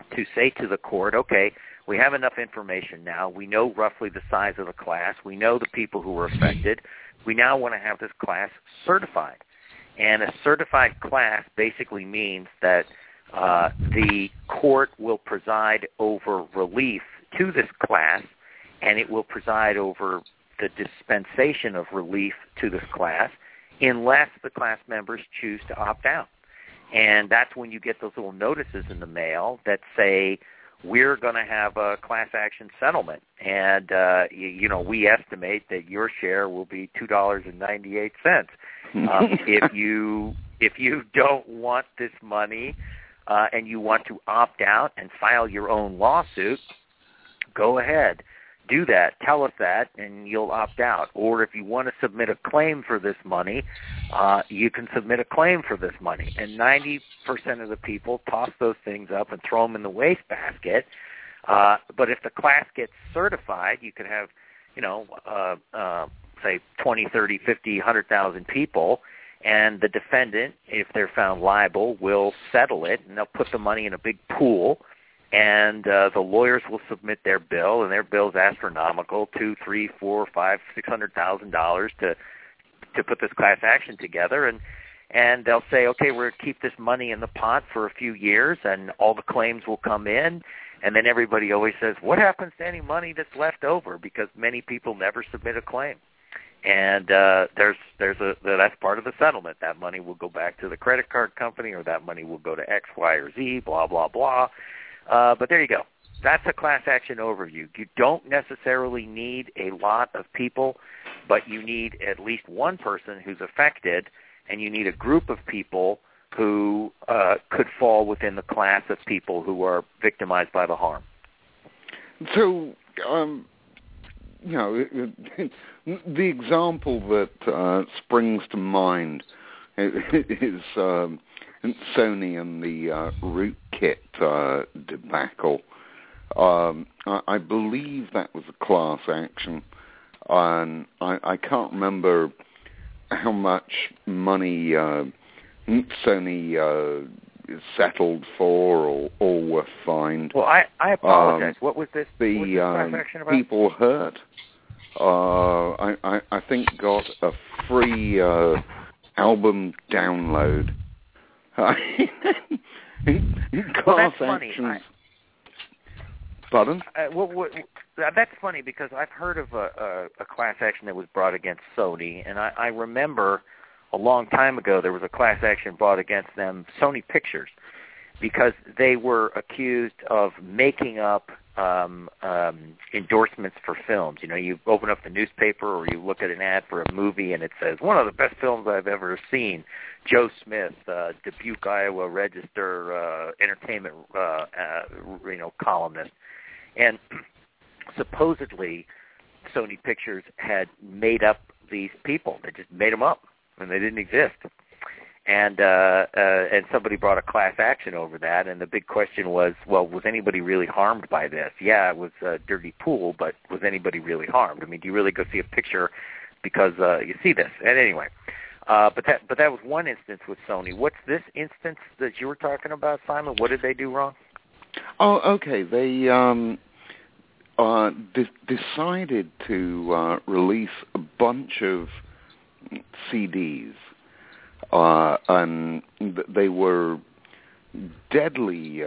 Speaker 3: to say to the court, okay, we have enough information now. We know roughly the size of the class. We know the people who were affected. We now want to have this class certified. And a certified class basically means that the court will preside over relief to this class, and it will preside over the dispensation of relief to this class unless the class members choose to opt out. And that's when you get those little notices in the mail that say, we're going to have a class action settlement, and we estimate that your share will be $2.98. If you don't want this money and you want to opt out and file your own lawsuit, go ahead. Do that. Tell us that, and you'll opt out. Or if you want to submit a claim for this money, you can submit a claim for this money. And 90% of the people toss those things up and throw them in the wastebasket. But if the class gets certified, you could have, say 20, 30, 50, 100,000 people, and the defendant, if they're found liable, will settle it, and they'll put the money in a big pool. And the lawyers will submit their bill, and their bill's astronomical, $200,000, $300,000, $400,000, $500,000, $600,000 to put this class action together, and they'll say, okay, we're going to keep this money in the pot for a few years, and all the claims will come in, and then everybody always says, what happens to any money that's left over? Because many people never submit a claim, and that's part of the settlement. That money will go back to the credit card company, or that money will go to X, Y, or Z, blah, blah, blah. But there you go. That's a class action overview. You don't necessarily need a lot of people, but you need at least one person who's affected, and you need a group of people who could fall within the class of people who are victimized by the harm.
Speaker 1: So, the example that springs to mind is Sony and the Rootkit debacle. I believe that was a class action, and I can't remember how much money Sony settled for or were fined.
Speaker 3: Well, I apologize. What was this?
Speaker 1: The
Speaker 3: class action about?
Speaker 1: People hurt. I think got a free album download. Class actions. Pardon?
Speaker 3: That's funny because I've heard of a class action that was brought against Sony, and I remember a long time ago there was a class action brought against them, Sony Pictures, because they were accused of making up endorsements for films. You open up the newspaper or you look at an ad for a movie and it says, one of the best films I've ever seen, Joe Smith, Dubuque, Iowa Register, entertainment, columnist. And supposedly Sony Pictures had made up these people. They just made them up, and they didn't exist. And somebody brought a class action over that, and the big question was, well, was anybody really harmed by this? Yeah, it was a dirty pool, but was anybody really harmed? I mean, do you really go see a picture because you see this? And anyway, but that was one instance with Sony. What's this instance that you were talking about, Simon? What did they do wrong?
Speaker 1: Oh, okay. They decided to release a bunch of CDs. And they were deadly,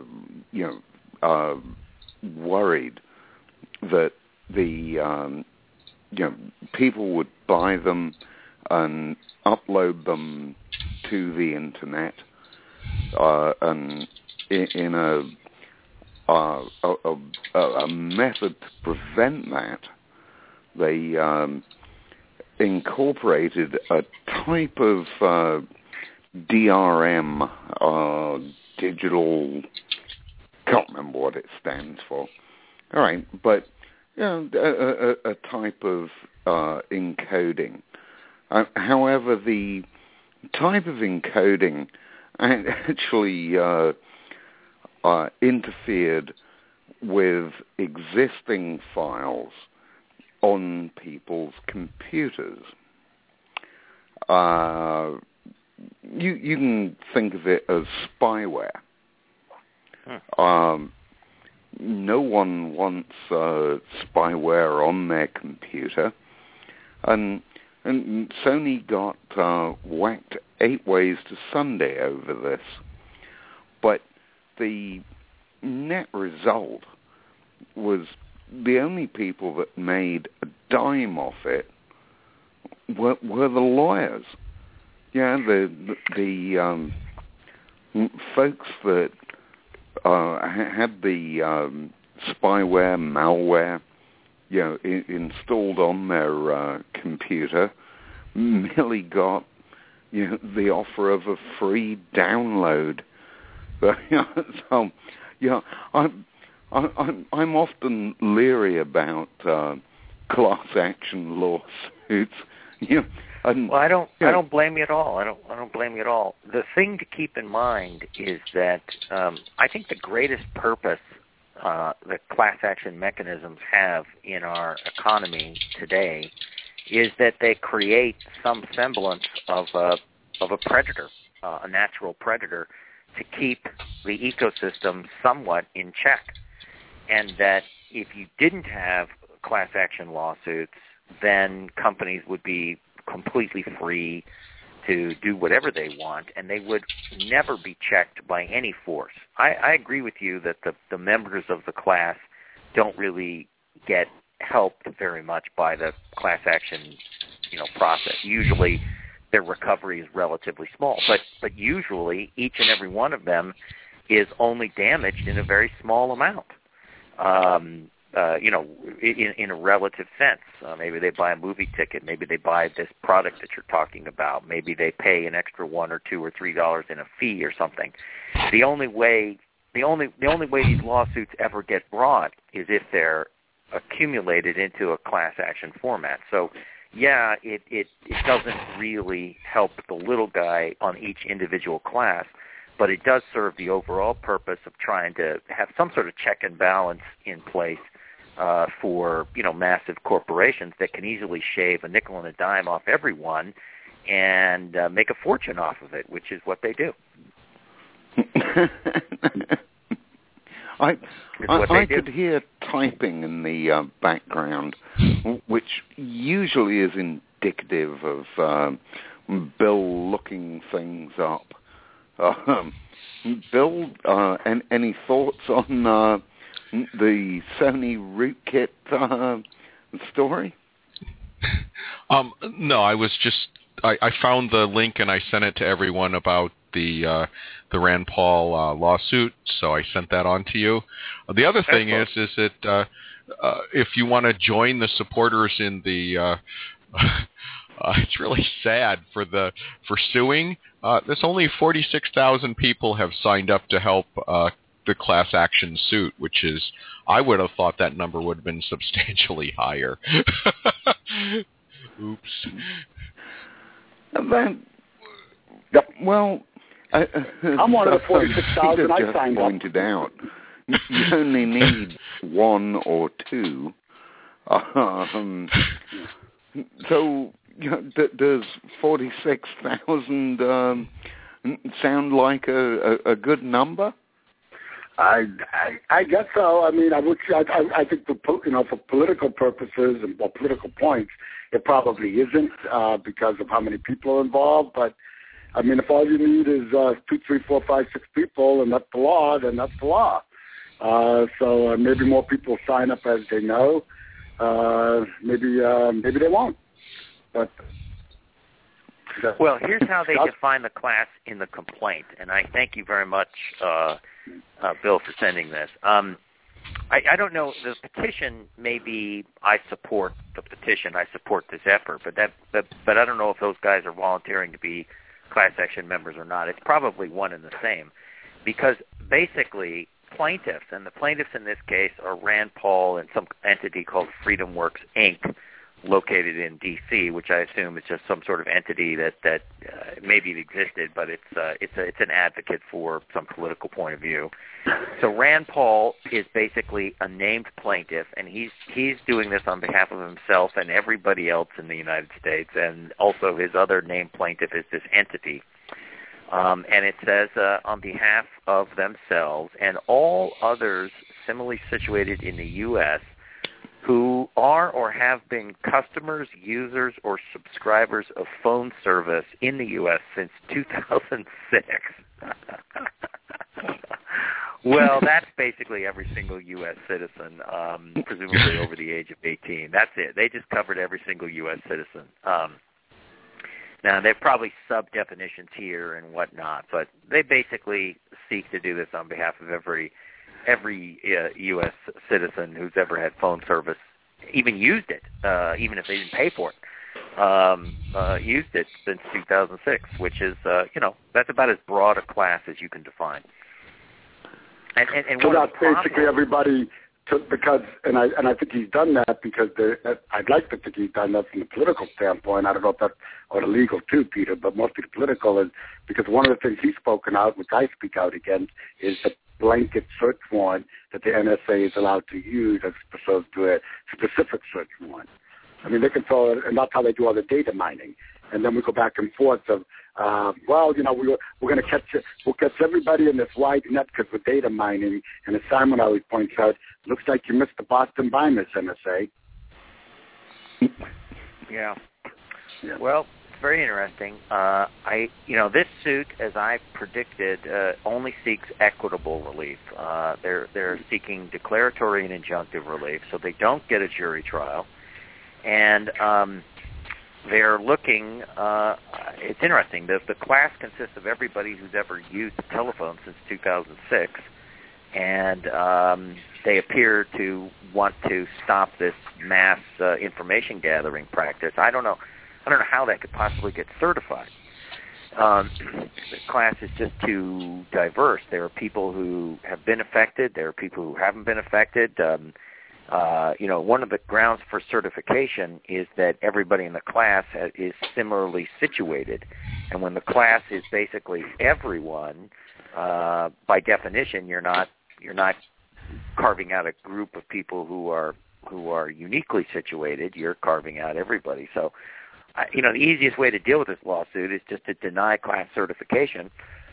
Speaker 1: worried that the, people would buy them and upload them to the internet, and in a method to prevent that, they incorporated a type of DRM, digital, can't remember what it stands for. All right, but a type of encoding. However, the type of encoding actually interfered with existing files on people's computers. You can think of it as spyware. No one wants spyware on their computer, and Sony got whacked 8 ways to Sunday over this. But the net result was the only people that made a dime off it were the lawyers. Yeah, the folks that had the spyware, malware, installed on their computer, merely got the offer of a free download. So, I'm often leery about class action lawsuits.
Speaker 3: Well, I don't blame you at all. I don't blame you at all. The thing to keep in mind is that I think the greatest purpose that class action mechanisms have in our economy today is that they create some semblance of a predator, a natural predator, to keep the ecosystem somewhat in check. And that if you didn't have class action lawsuits, then companies would be completely free to do whatever they want, and they would never be checked by any force. I agree with you that the members of the class don't really get helped very much by the class action process. Usually their recovery is relatively small, but usually each and every one of them is only damaged in a very small amount. In a relative sense. Maybe they buy a movie ticket. Maybe they buy this product that you're talking about. Maybe they pay an extra $1 or $2 or $3 in a fee or something. The only way these lawsuits ever get brought is if they're accumulated into a class action format. So, yeah, it doesn't really help the little guy on each individual class, but it does serve the overall purpose of trying to have some sort of check and balance in place for massive corporations that can easily shave a nickel and a dime off everyone and make a fortune off of it, which is what they do.
Speaker 1: I could hear typing in the background, which usually is indicative of Bill looking things up. Bill, any thoughts on the Sony rootkit story?
Speaker 4: No, I was just I found the link and I sent it to everyone about the Rand Paul lawsuit, so I sent that on to you. The other thing is that if you want to join the supporters in the it's really sad for suing. There's only 46,000 people have signed up to help the class action suit, which is, I would have thought that number would have been substantially higher. Oops.
Speaker 1: Well,
Speaker 2: I'm one of the 46,000 I signed up.
Speaker 1: Pointed out, you only need 1 or 2. So does 46,000 sound like a good number?
Speaker 2: I guess so. I mean, I think for political purposes and political points, it probably isn't because of how many people are involved. But I mean, if all you need is 2, 3, 4, 5, 6 people, and that's the law, then that's the law. So maybe more people sign up as they know. Maybe they won't. But
Speaker 3: well, here's how they define the class in the complaint, and I thank you very much, Bill, for sending this. I don't know, the petition, maybe I support the petition, I support this effort, but I don't know if those guys are volunteering to be class action members or not. It's probably one and the same, because basically plaintiffs, and the plaintiffs in this case are Rand Paul and some entity called FreedomWorks Inc., located in D.C., which I assume is just some sort of entity that maybe it existed, but it's an advocate for some political point of view. So Rand Paul is basically a named plaintiff, and he's doing this on behalf of himself and everybody else in the United States, and also his other named plaintiff is this entity. And it says, on behalf of themselves and all others similarly situated in the U.S. who are or have been customers, users, or subscribers of phone service in the U.S. since 2006. Well, that's basically every single U.S. citizen, presumably over the age of 18. That's it. They just covered every single U.S. citizen. Now, there are probably sub-definitions here and whatnot, but they basically seek to do this on behalf of every U.S. citizen who's ever had phone service, even used it, even if they didn't pay for it, used it since 2006, which is, that's about as broad a class as you can define. And
Speaker 2: so that's basically everybody, because, and I think he's done that because I'd like to think he's done that from the political standpoint. I don't know if that's, or the legal too, Peter, but mostly the political is because one of the things he's spoken out, which I speak out against, is the blanket search warrant that the NSA is allowed to use as opposed to a specific search warrant. I mean, they can throw it, and that's how they do all the data mining. And then we go back and forth of, we're going to we'll catch everybody in this wide net because we're data mining. And as Simon always points out, looks like you missed the Boston Bimus, NSA.
Speaker 3: Yeah. Well, it's very interesting. This suit, as I predicted, only seeks equitable relief. They're seeking declaratory and injunctive relief, so they don't get a jury trial. And they're looking, it's interesting, the class consists of everybody who's ever used a telephone since 2006, and they appear to want to stop this mass information gathering practice. I don't know how that could possibly get certified. The class is just too diverse. There are people who have been affected. There are people who haven't been affected. One of the grounds for certification is that everybody in the class is similarly situated. And when the class is basically everyone, by definition, you're not carving out a group of people who are uniquely situated. You're carving out everybody. So, the easiest way to deal with this lawsuit is just to deny class certification.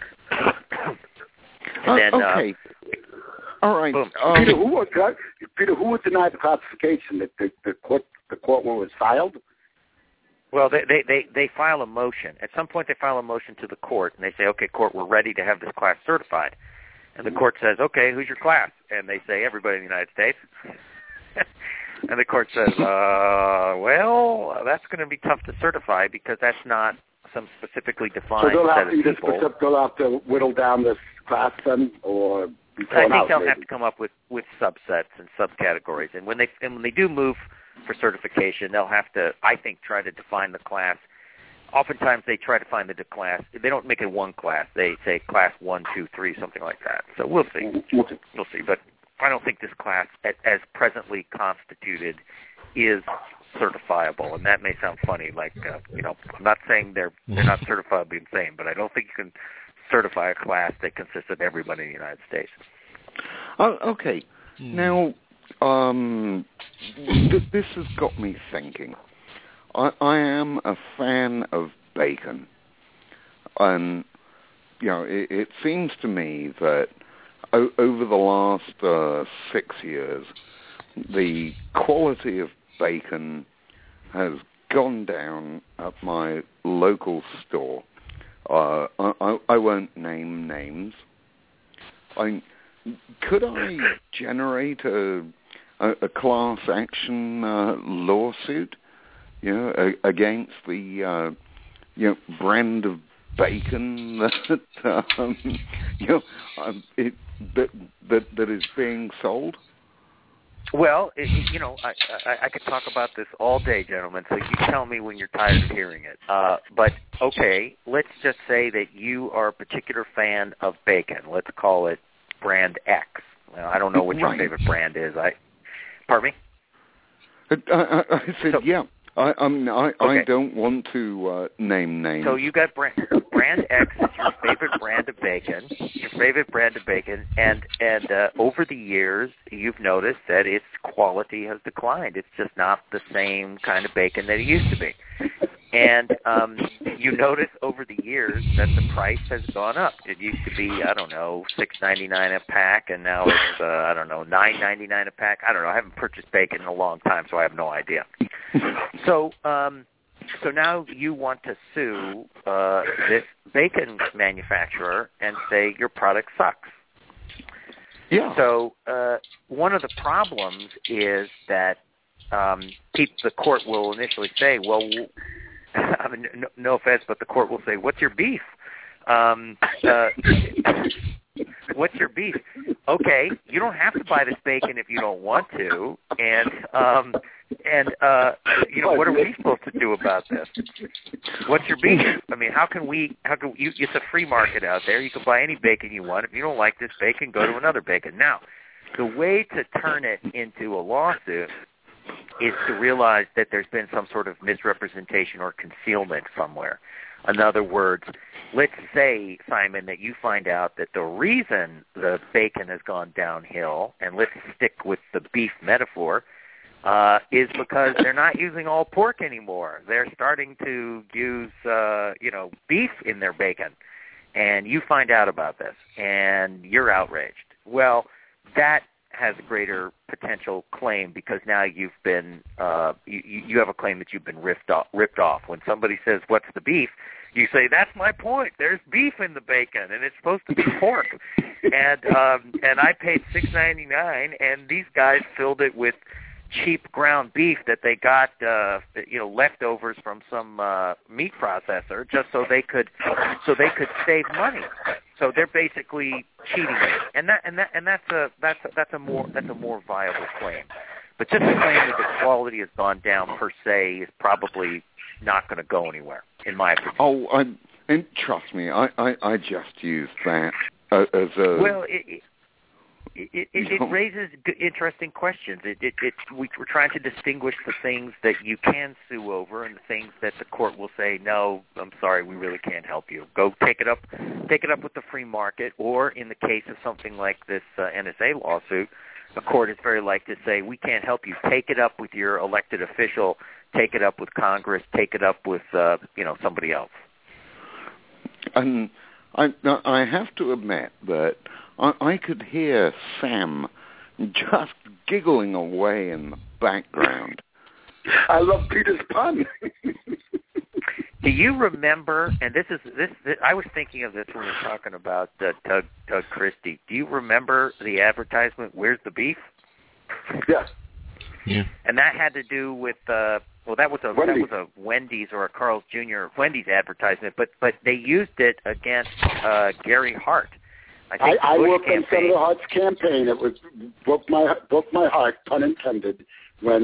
Speaker 3: And then,
Speaker 1: okay. All right.
Speaker 2: Peter, who would deny the classification? The court when it was filed?
Speaker 3: Well, they file a motion. At some point, they file a motion to the court, and they say, "Okay, court, we're ready to have this class certified." And the court says, "Okay, who's your class?" And they say, "Everybody in the United States." And the court says, "Well, that's going to be tough to certify because that's not some specifically defined set of people."
Speaker 2: They'll have to whittle down this class then, or
Speaker 3: I think they'll have to come up with subsets and subcategories. And when they do move for certification, they'll have to, I think, try to define the class. Oftentimes they try to find the class. They don't make it one class. They say class 1, 2, 3, something like that. So we'll see. We'll see. But I don't think this class, as presently constituted, is certifiable. And that may sound funny. I'm not saying they're not certifiably insane, but I don't think you can certify a class that consists of everybody in the United States.
Speaker 1: Okay. Now, this has got me thinking. I am a fan of bacon. And, it seems to me that over the last 6 years, the quality of bacon has gone down at my local store. I won't name names. Could I generate a class action lawsuit, against the brand of bacon that is being sold?
Speaker 3: Well, I could talk about this all day, gentlemen, so you tell me when you're tired of hearing it. But, okay, let's just say that you are a particular fan of bacon. Let's call it brand X. Well, I don't know what your favorite brand is. Pardon me?
Speaker 1: I said, yeah. I don't want to name names.
Speaker 3: So you got brand X is your favorite brand of bacon, and over the years you've noticed that its quality has declined. It's just not the same kind of bacon that it used to be. And you notice over the years that the price has gone up. It used to be, I don't know, $6.99 a pack, and now it's, I don't know, $9.99 a pack. I don't know. I haven't purchased bacon in a long time, so I have no idea. So now you want to sue this bacon manufacturer and say your product sucks.
Speaker 1: Yeah.
Speaker 3: So one of the problems is that the court will initially say, well, I mean, no offense, but the court will say, what's your beef? What's your beef? Okay, you don't have to buy this bacon if you don't want to, and you know, what are we supposed to do about this? What's your beef? I mean, how can it's a free market out there. You can buy any bacon you want. If you don't like this bacon, go to another bacon. Now, the way to turn it into a lawsuit is to realize that there's been some sort of misrepresentation or concealment somewhere. In other words, let's say, Simon, that you find out that the reason the bacon has gone downhill, and let's stick with the beef metaphor, is because they're not using all pork anymore. They're starting to use, beef in their bacon. And you find out about this, and you're outraged. Well, that has a greater potential claim because now you've been you have a claim that you've been ripped off. When somebody says, "What's the beef?" you say, "That's my point. There's beef in the bacon, and it's supposed to be pork." and I paid $6.99, and these guys filled it with cheap ground beef that they got leftovers from some meat processor just so they could save money. So they're basically cheating me, and that's a more viable claim. But just to claim that the quality has gone down per se is probably not going to go anywhere, in my opinion.
Speaker 1: Oh, and trust me, I just used that as a...
Speaker 3: Well, it raises interesting questions. We're trying to distinguish the things that you can sue over and the things that the court will say, no, I'm sorry, we really can't help you. Go take it up with the free market, or in the case of something like this NSA lawsuit, the court is very likely to say, we can't help you. Take it up with your elected official. Take it up with Congress. Take it up with somebody else.
Speaker 1: And I have to admit that I could hear Sam just giggling away in the background.
Speaker 2: I love Peter's pun.
Speaker 3: Do you remember? And this I was thinking of this when we were talking about Doug Christie. Do you remember the advertisement? Where's the beef?
Speaker 2: Yes.
Speaker 3: Yeah. And that had to do with that was a Wendy's or a Carl's Jr. Wendy's advertisement, but they used it against Gary Hart.
Speaker 2: I worked on Senator Hart's campaign. It broke my heart, pun intended, when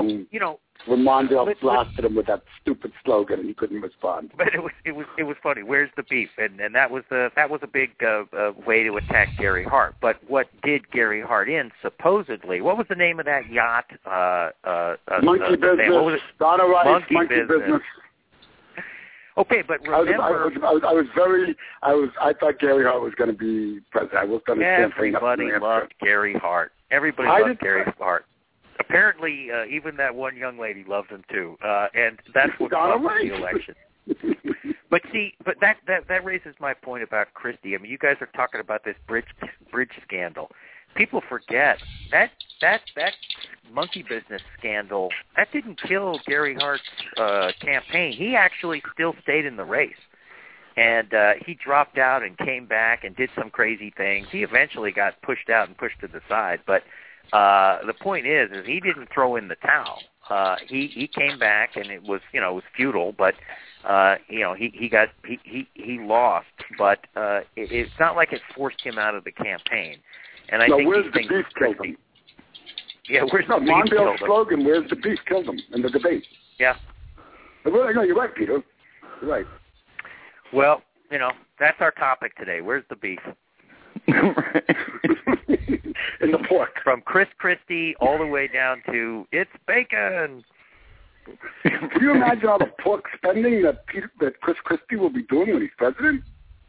Speaker 2: Mondale blasted him with that stupid slogan and he couldn't respond.
Speaker 3: But it was funny. Where's the beef? And that was a big way to attack Gary Hart. But what did Gary Hart in? Supposedly, what was the name of that yacht?
Speaker 2: Monkey Business. Donna Rice. Monkey Business.
Speaker 3: Okay, but remember,
Speaker 2: I thought Gary Hart was going to be president. I was going to campaign up.
Speaker 3: Everybody loved Gary Hart. Everybody loved Gary Hart. Apparently, even that one young lady loved him too, and that's what caused the election. But that raises my point about Christie. I mean, you guys are talking about this bridge scandal. People forget that monkey business scandal, that didn't kill Gary Hart's campaign. He actually still stayed in the race. And he dropped out and came back and did some crazy things. He eventually got pushed out and pushed to the side. But the point is he didn't throw in the towel. He came back, and it was futile, but he lost. But it's not like it forced him out of the campaign. And I think
Speaker 2: where's the beef killed him?
Speaker 3: Yeah, where's the beef killed him?
Speaker 2: Slogan, where's the beef killed him in the debate?
Speaker 3: Yeah.
Speaker 2: No, you're right, Peter. You're right.
Speaker 3: Well, that's our topic today. Where's the beef?
Speaker 2: In the pork.
Speaker 3: From Chris Christie all the way down to it's bacon.
Speaker 2: Can you imagine all the pork spending that Chris Christie will be doing when he's president?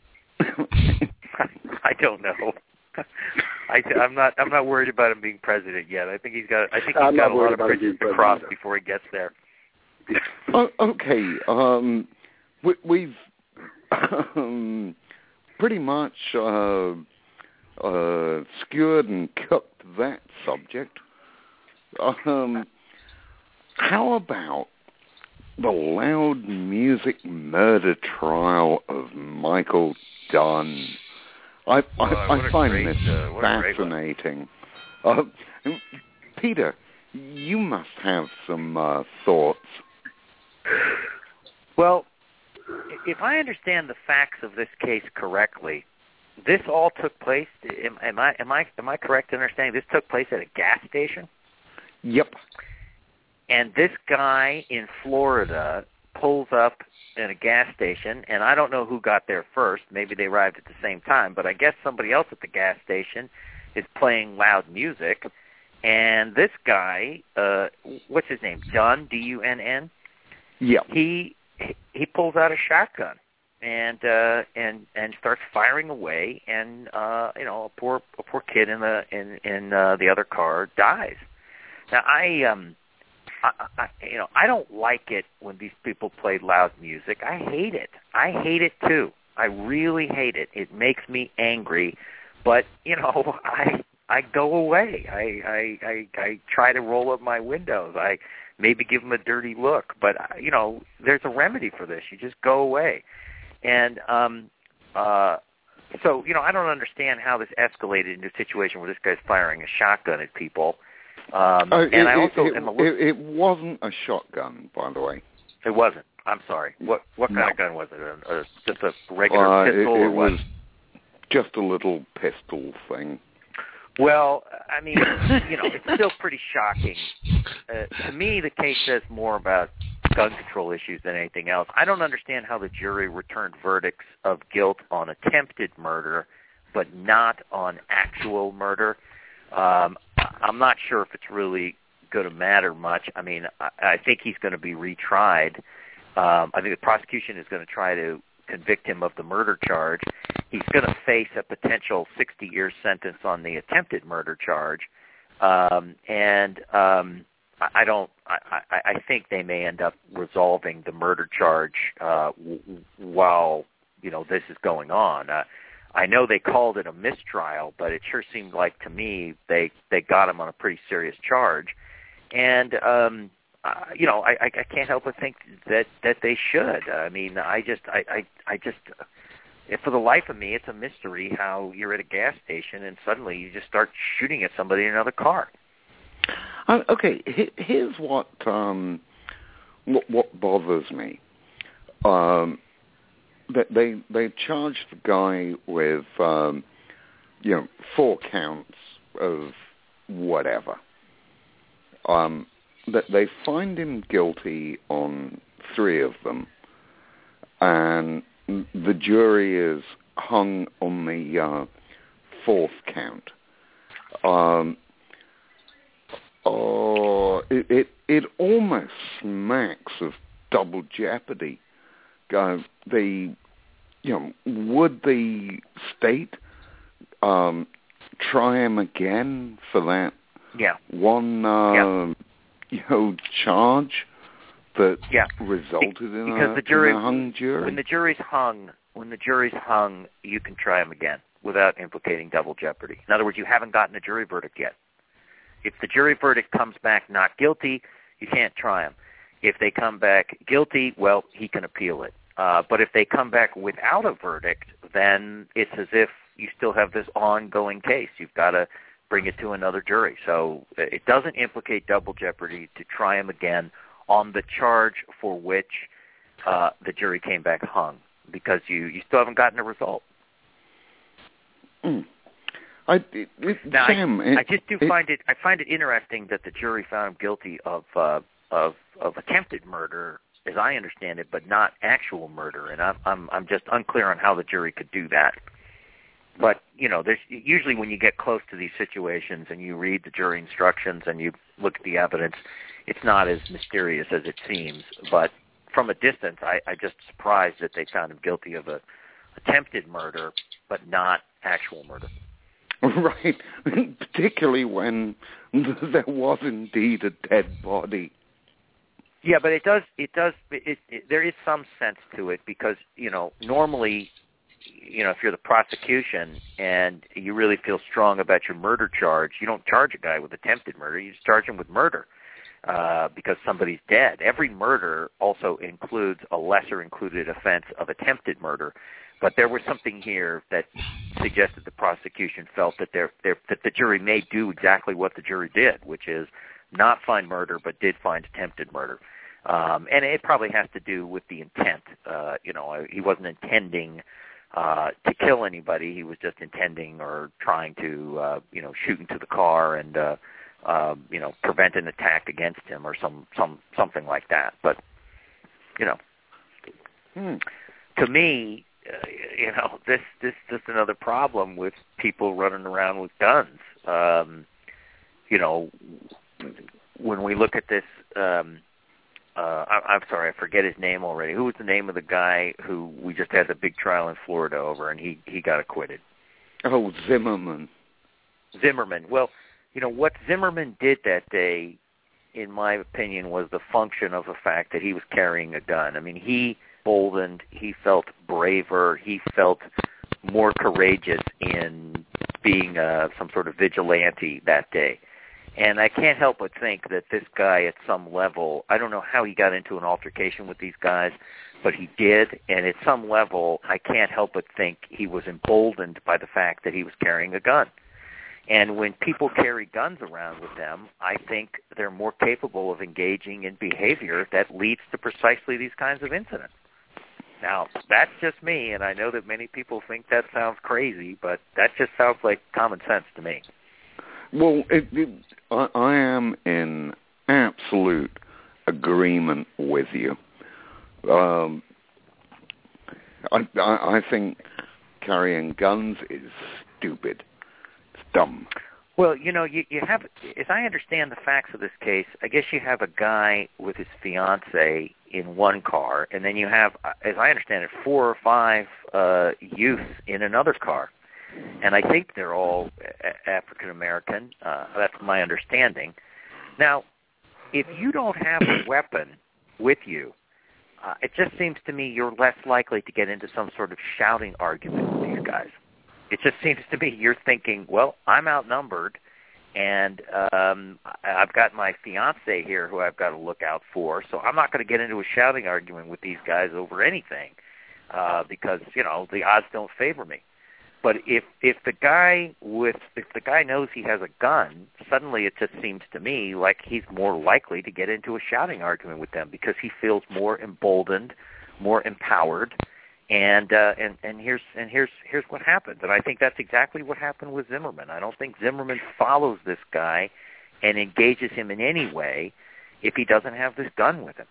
Speaker 3: I don't know. I'm not worried about him being president yet. I think he's got a lot of bridges to cross before he gets there.
Speaker 1: Okay. We've pretty much skewered and cooked that subject. How about the Loud Music murder trial of Michael Dunn? I find this fascinating. Peter, you must have some thoughts.
Speaker 3: Well, if I understand the facts of this case correctly, this all took place. Am I correct in understanding this took place at a gas station?
Speaker 1: Yep.
Speaker 3: And this guy in Florida pulls up at a gas station, and I don't know who got there first. Maybe they arrived at the same time, but I guess somebody else at the gas station is playing loud music. And this guy, what's his name? Dunn, D-U-N-N?
Speaker 1: Yeah.
Speaker 3: He pulls out a shotgun and starts firing away, and a poor kid in the other car dies. Now I don't like it when these people play loud music. I hate it. I hate it too. I really hate it. It makes me angry. But I go away. I try to roll up my windows. I maybe give them a dirty look. But there's a remedy for this. You just go away. And so I don't understand how this escalated into a situation where this guy's firing a shotgun at people.
Speaker 1: It wasn't a shotgun, by the way.
Speaker 3: It wasn't. I'm sorry. What kind of gun was it? Just a regular pistol, or what?
Speaker 1: It was just a little pistol thing.
Speaker 3: Well, I mean, it's still pretty shocking. To me, the case says more about gun control issues than anything else. I don't understand how the jury returned verdicts of guilt on attempted murder, but not on actual murder. I'm not sure if it's really going to matter much. I mean, I think he's going to be retried. I think the prosecution is going to try to convict him of the murder charge. He's going to face a potential 60-year sentence on the attempted murder charge. I think they may end up resolving the murder charge while this is going on. I know they called it a mistrial, but it sure seemed like to me they got him on a pretty serious charge. And I can't help but think that they should. I mean, I just for the life of me, it's a mystery how you're at a gas station and suddenly you just start shooting at somebody in another car.
Speaker 1: Okay, here's what bothers me. They charged the guy with 4 counts of whatever. They find him guilty on 3 of them, and the jury is hung on the 4th count. It almost smacks of double jeopardy. Would the state try him again for that one charge that resulted in a hung jury?
Speaker 3: When the jury's hung, you can try him again without implicating double jeopardy. In other words, you haven't gotten a jury verdict yet. If the jury verdict comes back not guilty, you can't try him. If they come back guilty, well, he can appeal it. But if they come back without a verdict, then it's as if you still have this ongoing case. You've got to bring it to another jury. So it doesn't implicate double jeopardy to try him again on the charge for which the jury came back hung, because you still haven't gotten a result.
Speaker 1: I
Speaker 3: find it interesting that the jury found him guilty of attempted murder, as I understand it, but not actual murder, and I'm just unclear on how the jury could do that. But there's usually, when you get close to these situations and you read the jury instructions and you look at the evidence, it's not as mysterious as it seems. But from a distance, I'm just surprised that they found him guilty of attempted murder, but not actual murder.
Speaker 1: Right, particularly when there was indeed a dead body.
Speaker 3: Yeah, but it there is some sense to it because, normally, if you're the prosecution and you really feel strong about your murder charge, you don't charge a guy with attempted murder. You just charge him with murder because somebody's dead. Every murder also includes a lesser included offense of attempted murder. But there was something here that suggested the prosecution felt that that the jury may do exactly what the jury did, which is not find murder, but did find attempted murder. And it probably has to do with the intent. He wasn't intending to kill anybody. He was just intending or trying to, shoot into the car and, prevent an attack against him or something like that. But, to me, this is just another problem with people running around with guns. When we look at this, I'm sorry, I forget his name already. Who was the name of the guy who we just had the big trial in Florida over, and he got acquitted?
Speaker 1: Oh, Zimmerman.
Speaker 3: Well, what Zimmerman did that day, in my opinion, was the function of the fact that he was carrying a gun. I mean, he boldened, he felt braver, he felt more courageous in being some sort of vigilante that day. And I can't help but think that this guy at some level, I don't know how he got into an altercation with these guys, but he did, and at some level, I can't help but think he was emboldened by the fact that he was carrying a gun. And when people carry guns around with them, I think they're more capable of engaging in behavior that leads to precisely these kinds of incidents. Now, that's just me, and I know that many people think that sounds crazy, but that just sounds like common sense to me.
Speaker 1: Well, I am in absolute agreement with you. I think carrying guns is stupid. It's dumb.
Speaker 3: Well, you have, as I understand the facts of this case, I guess you have a guy with his fiancée in one car, and then you have, as I understand it, 4 or 5 youth in another car. And I think they're all African American. That's my understanding. Now, if you don't have a weapon with you, it just seems to me you're less likely to get into some sort of shouting argument with these guys. It just seems to me you're thinking, well, I'm outnumbered, and I've got my fiancée here who I've got to look out for, so I'm not going to get into a shouting argument with these guys over anything because, the odds don't favor me. But if the guy knows he has a gun, suddenly it just seems to me like he's more likely to get into a shouting argument with them because he feels more emboldened, more empowered, and here's what happens. And I think that's exactly what happened with Zimmerman. I don't think Zimmerman follows this guy and engages him in any way if he doesn't have this gun with him.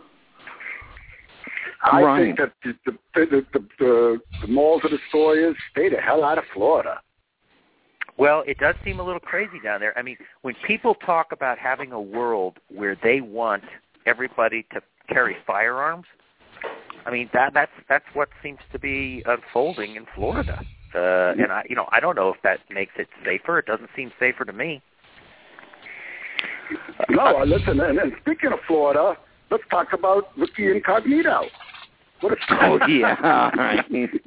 Speaker 2: I think that the moral of the story is stay the hell out of Florida.
Speaker 3: Well, it does seem a little crazy down there. I mean, when people talk about having a world where they want everybody to carry firearms, I mean that's what seems to be unfolding in Florida. And I don't know if that makes it safer. It doesn't seem safer to me.
Speaker 2: No, listen. And speaking of Florida, let's talk about Ricky Incognito. What a
Speaker 1: yeah.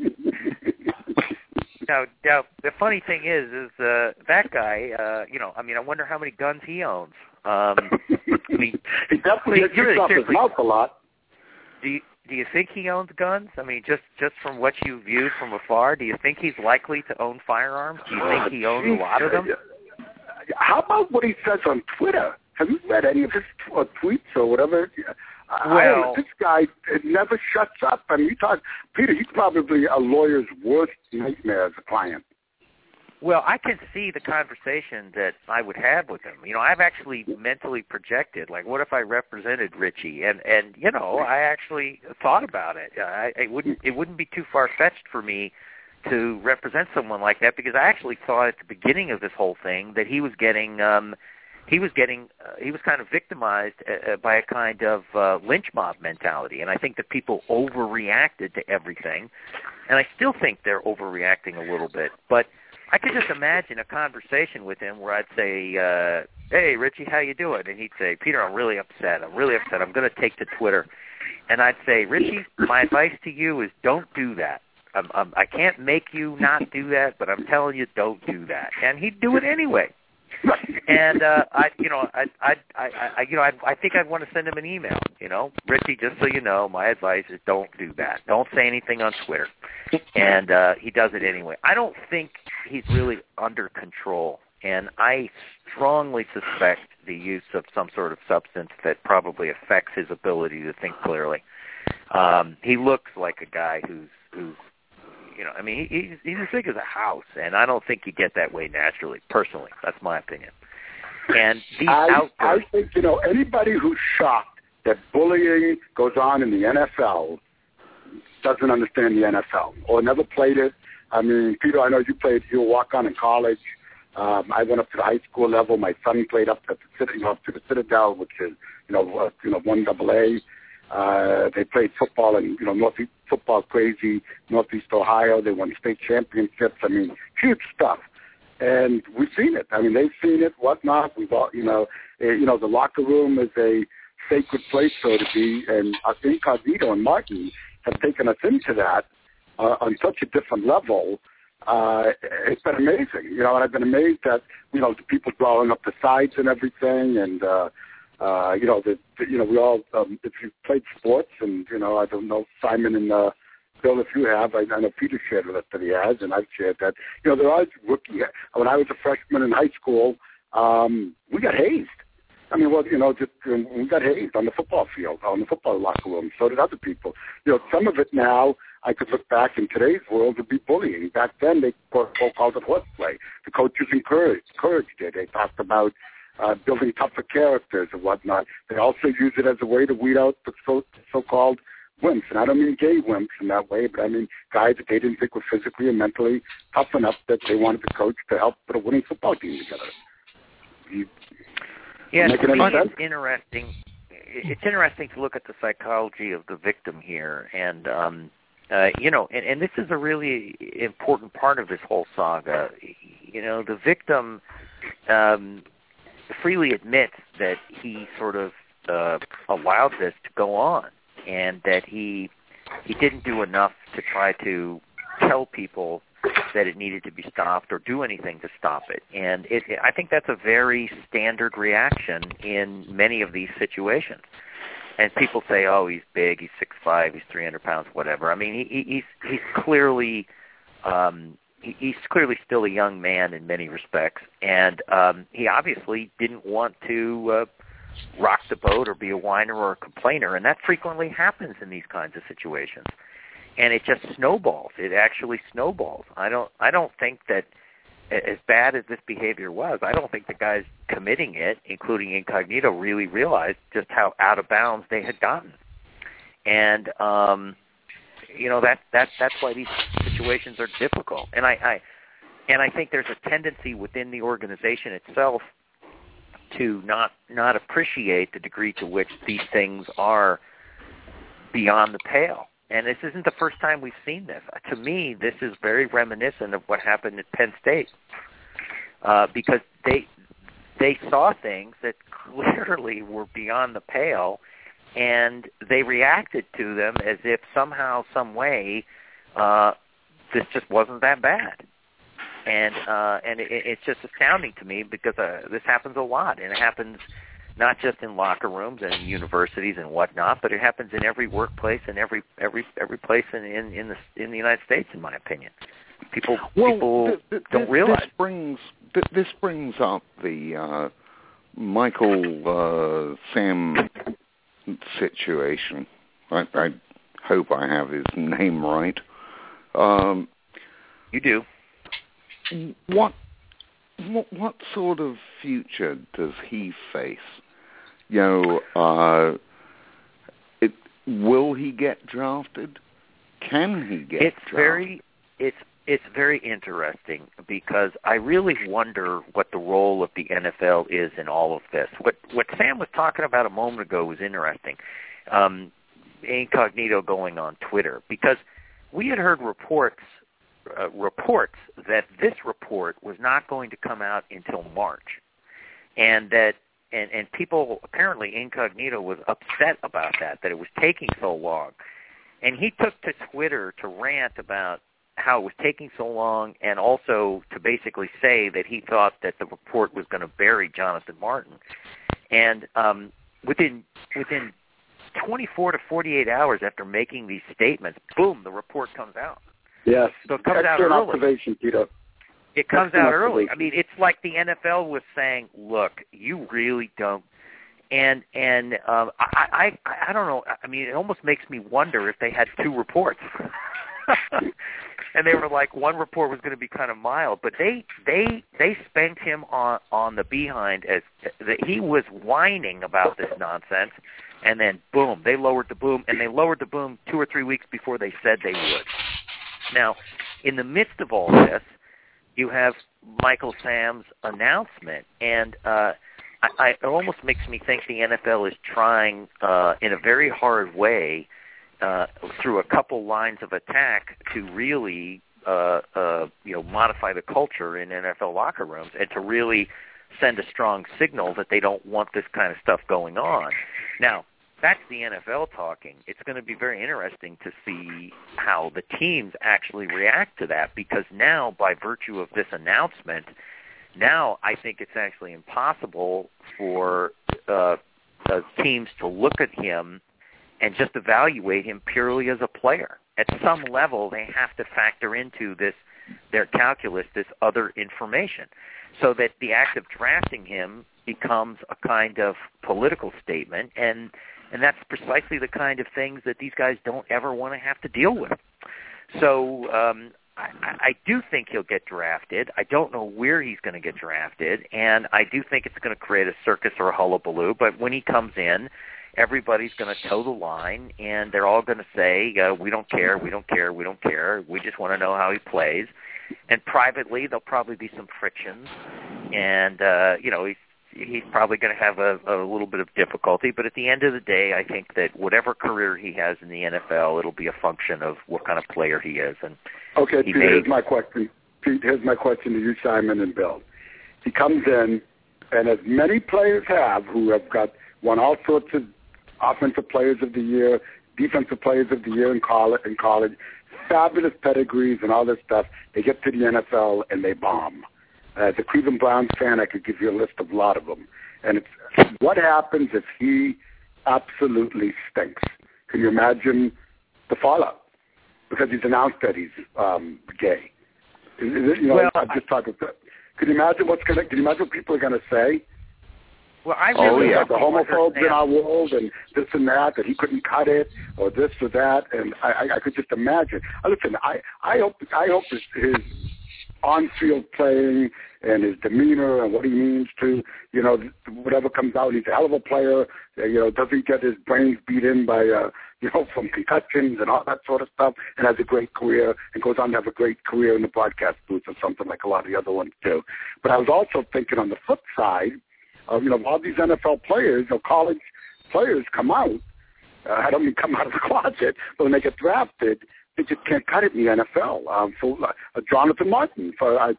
Speaker 3: Now, the funny thing is that guy, I wonder how many guns he owns.
Speaker 2: He definitely gets off his mouth a lot.
Speaker 3: Do you think he owns guns? I mean, just from what you viewed from afar, do you think he's likely to own firearms? Do you think he owns a lot of them?
Speaker 2: How about what he says on Twitter? Have you read any of his tweets or whatever?
Speaker 3: Well,
Speaker 2: this guy never shuts up. I mean, Peter, he's probably a lawyer's worst nightmare as a client.
Speaker 3: Well, I can see the conversation that I would have with him. I've actually mentally projected, like, what if I represented Richie? And I actually thought about it. It wouldn't be too far-fetched for me to represent someone like that because I actually thought at the beginning of this whole thing that he was kind of victimized by a kind of lynch mob mentality, and I think that people overreacted to everything, and I still think they're overreacting a little bit, but I could just imagine a conversation with him where I'd say, hey, Richie, how you doing? And he'd say, Peter, I'm really upset. I'm going to take to Twitter. And I'd say, Richie, my advice to you is don't do that. I can't make you not do that, but I'm telling you, don't do that. And he'd do it anyway. And I think I'd want to send him an email. Richie, just so you know, my advice is don't do that. Don't say anything on Twitter. And he does it anyway. I don't think he's really under control, and I strongly suspect the use of some sort of substance that probably affects his ability to think clearly. He looks like a guy who's he's as big as a house, and I don't think you get that way naturally, personally. That's my opinion. And these
Speaker 2: I think, anybody who's shocked that bullying goes on in the NFL doesn't understand the NFL or never played it. I mean, Peter, I know you were a walk-on in college. I went up to the high school level. My son played up to the Citadel, which is, 1AA. They played football in, Northeast football crazy, Northeast Ohio. They won state championships. I mean, huge stuff. And we've seen it. I mean, they've seen it, whatnot. We've all, the locker room is a sacred place, so to be. And Incognito and Martin have taken us into that on such a different level. It's been amazing, and I've been amazed at, the people drawing up the sides and everything, and we all, if you've played sports, and, I don't know, Simon and Bill, if you have, I know Peter shared with us that he has, and I've shared that, there are rookie, when I was a freshman in high school, we got hazed. I mean, we got hazed on the football field, on the football locker room. So did other people. Some of it now, I could look back in today's world, would be bullying. Back then, they called it horseplay. The coaches encouraged it. They talked about building tougher characters and whatnot. They also use it as a way to weed out the so-called wimps. And I don't mean gay wimps in that way, but I mean guys that they didn't think were physically and mentally tough enough that they wanted to coach to help put a winning football team together.
Speaker 3: It's interesting. It's interesting to look at the psychology of the victim here, and and this is a really important part of this whole saga. The victim freely admits that he sort of allowed this to go on, and that he didn't do enough to try to tell people that it needed to be stopped or do anything to stop it. And I think that's a very standard reaction in many of these situations. And people say, oh, he's big, he's 6'5", he's 300 pounds, whatever. I mean, he's clearly still a young man in many respects, and he obviously didn't want to rock the boat or be a whiner or a complainer, and that frequently happens in these kinds of situations. And it just snowballs. It actually snowballs. I don't think that, as bad as this behavior was, I don't think the guys committing it, including Incognito, really realized just how out of bounds they had gotten. And that's why these situations are difficult. And I think there's a tendency within the organization itself to not appreciate the degree to which these things are beyond the pale. And this isn't the first time we've seen this. To me, this is very reminiscent of what happened at Penn State, because they saw things that clearly were beyond the pale, and they reacted to them as if somehow, some way, this just wasn't that bad. And it's just astounding to me because this happens a lot, and it happens not just in locker rooms and in universities and whatnot, but it happens in every workplace and every place in the United States, in my opinion. People don't realize.
Speaker 1: This brings up the Michael Sam situation. I hope I have his name right.
Speaker 3: You do.
Speaker 1: What sort of future does he face? Will he get drafted? Can he get drafted?
Speaker 3: It's very interesting because I really wonder what the role of the NFL is in all of this. What Sam was talking about a moment ago was interesting. Incognito going on Twitter, because we had heard reports reports that this report was not going to come out until March, and that and people apparently Incognito was upset about that it was taking so long, and he took to Twitter to rant about how it was taking so long, and also to basically say that he thought that the report was going to bury Jonathan Martin. And within 24 to 48 hours after making these statements, boom, the report comes out.
Speaker 2: Yes.
Speaker 3: So it comes out early.
Speaker 2: Observation, Peter.
Speaker 3: It comes out early. I mean, it's like the NFL was saying, look, you really don't. And I don't know. I mean, it almost makes me wonder if they had two reports. And they were like, one report was going to be kind of mild, but they spanked him on the behind as that he was whining about this nonsense, and then boom, they lowered the boom, and they lowered the boom 2 or 3 weeks before they said they would. Now, in the midst of all this, you have Michael Sam's announcement, and it almost makes me think the NFL is trying in a very hard way through a couple lines of attack to really modify the culture in NFL locker rooms and to really send a strong signal that they don't want this kind of stuff going on. Now, that's the NFL talking. It's going to be very interesting to see how the teams actually react to that, because now, by virtue of this announcement, now I think it's actually impossible for teams to look at him and just evaluate him purely as a player. At some level, they have to factor into their calculus, this other information, so that the act of drafting him becomes a kind of political statement, and that's precisely the kind of things that these guys don't ever want to have to deal with. So I do think he'll get drafted. I don't know where he's going to get drafted, and I do think it's going to create a circus or a hullabaloo, but when he comes in, everybody's going to toe the line, and they're all going to say, we don't care, we don't care, we don't care. We just want to know how he plays. And privately, there'll probably be some frictions, and, he's probably going to have a little bit of difficulty. But at the end of the day, I think that whatever career he has in the NFL, it'll be a function of what kind of player he is. And
Speaker 2: okay, Pete, here's my question. Here's my question to you, Simon and Bill. He comes in, and as many players have who have won all sorts of offensive players of the year, defensive players of the year in college, fabulous pedigrees and all this stuff. They get to the NFL and they bomb. As a Cleveland Browns fan, I could give you a list of a lot of them. And it's what happens if he absolutely stinks? Can you imagine the fallout? Because he's announced that he's gay. I'm just talking. Can you imagine Can you imagine what people are going to say?
Speaker 3: Well, I really
Speaker 2: the homophobes in our world and this and that he couldn't cut it or this or that, and I could just imagine. Listen, I hope his on-field playing and his demeanor and what he means to whatever comes out. He's a hell of a player. Doesn't get his brains beat in by from concussions and all that sort of stuff, and has a great career and goes on to have a great career in the broadcast booth or something like a lot of the other ones do. But I was also thinking on the flip side. All these NFL players, college players come out. I don't mean come out of the closet, but when they get drafted, they just can't cut it in the NFL. Jonathan Martin,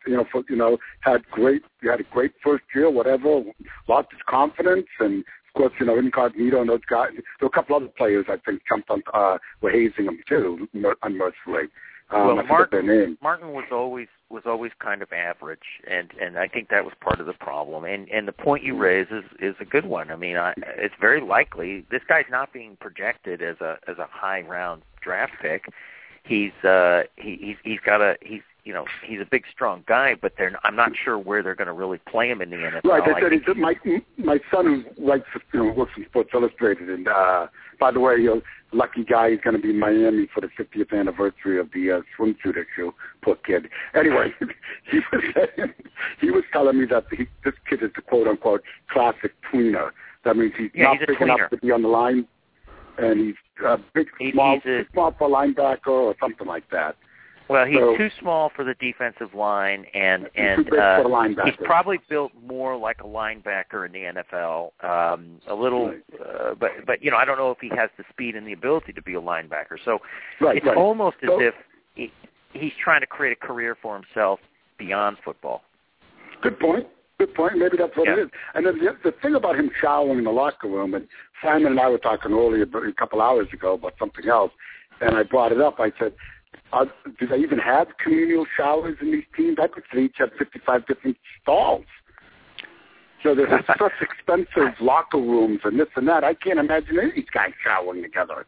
Speaker 2: had a great first year, whatever, lost his confidence, and of course, Incognito and those guys. There were a couple other players I think jumped on, were hazing him too, unmercifully.
Speaker 3: Martin was always kind of average, and I think that was part of the problem. And the point you raise is a good one. I mean, it's very likely this guy's not being projected as a high round draft pick. He's a big strong guy, but I'm not sure where they're going to really play him in the NFL.
Speaker 2: Right, they said my son who writes works in Sports Illustrated, and by the way, lucky guy, he's going to be in Miami for the 50th anniversary of the swimsuit issue. Poor kid. Anyway, he was telling me that this kid is the quote unquote classic tweener. That means he's not big enough to be on the line, and he's small for a linebacker or something like that.
Speaker 3: Well, he's too small for the defensive line, and he's probably built more like a linebacker in the NFL. A little, but I don't know if he has the speed and the ability to be a linebacker. So it's almost as if he's trying to create a career for himself beyond football.
Speaker 2: Good point. Maybe that's what it is. And then the thing about him showering in the locker room, and Simon and I were talking earlier, a couple hours ago, about something else, and I brought it up. I said, do they even have communal showers in these teams? I could say each have 55 different stalls. So there's such expensive locker rooms and this and that. I can't imagine any of these guys showering together.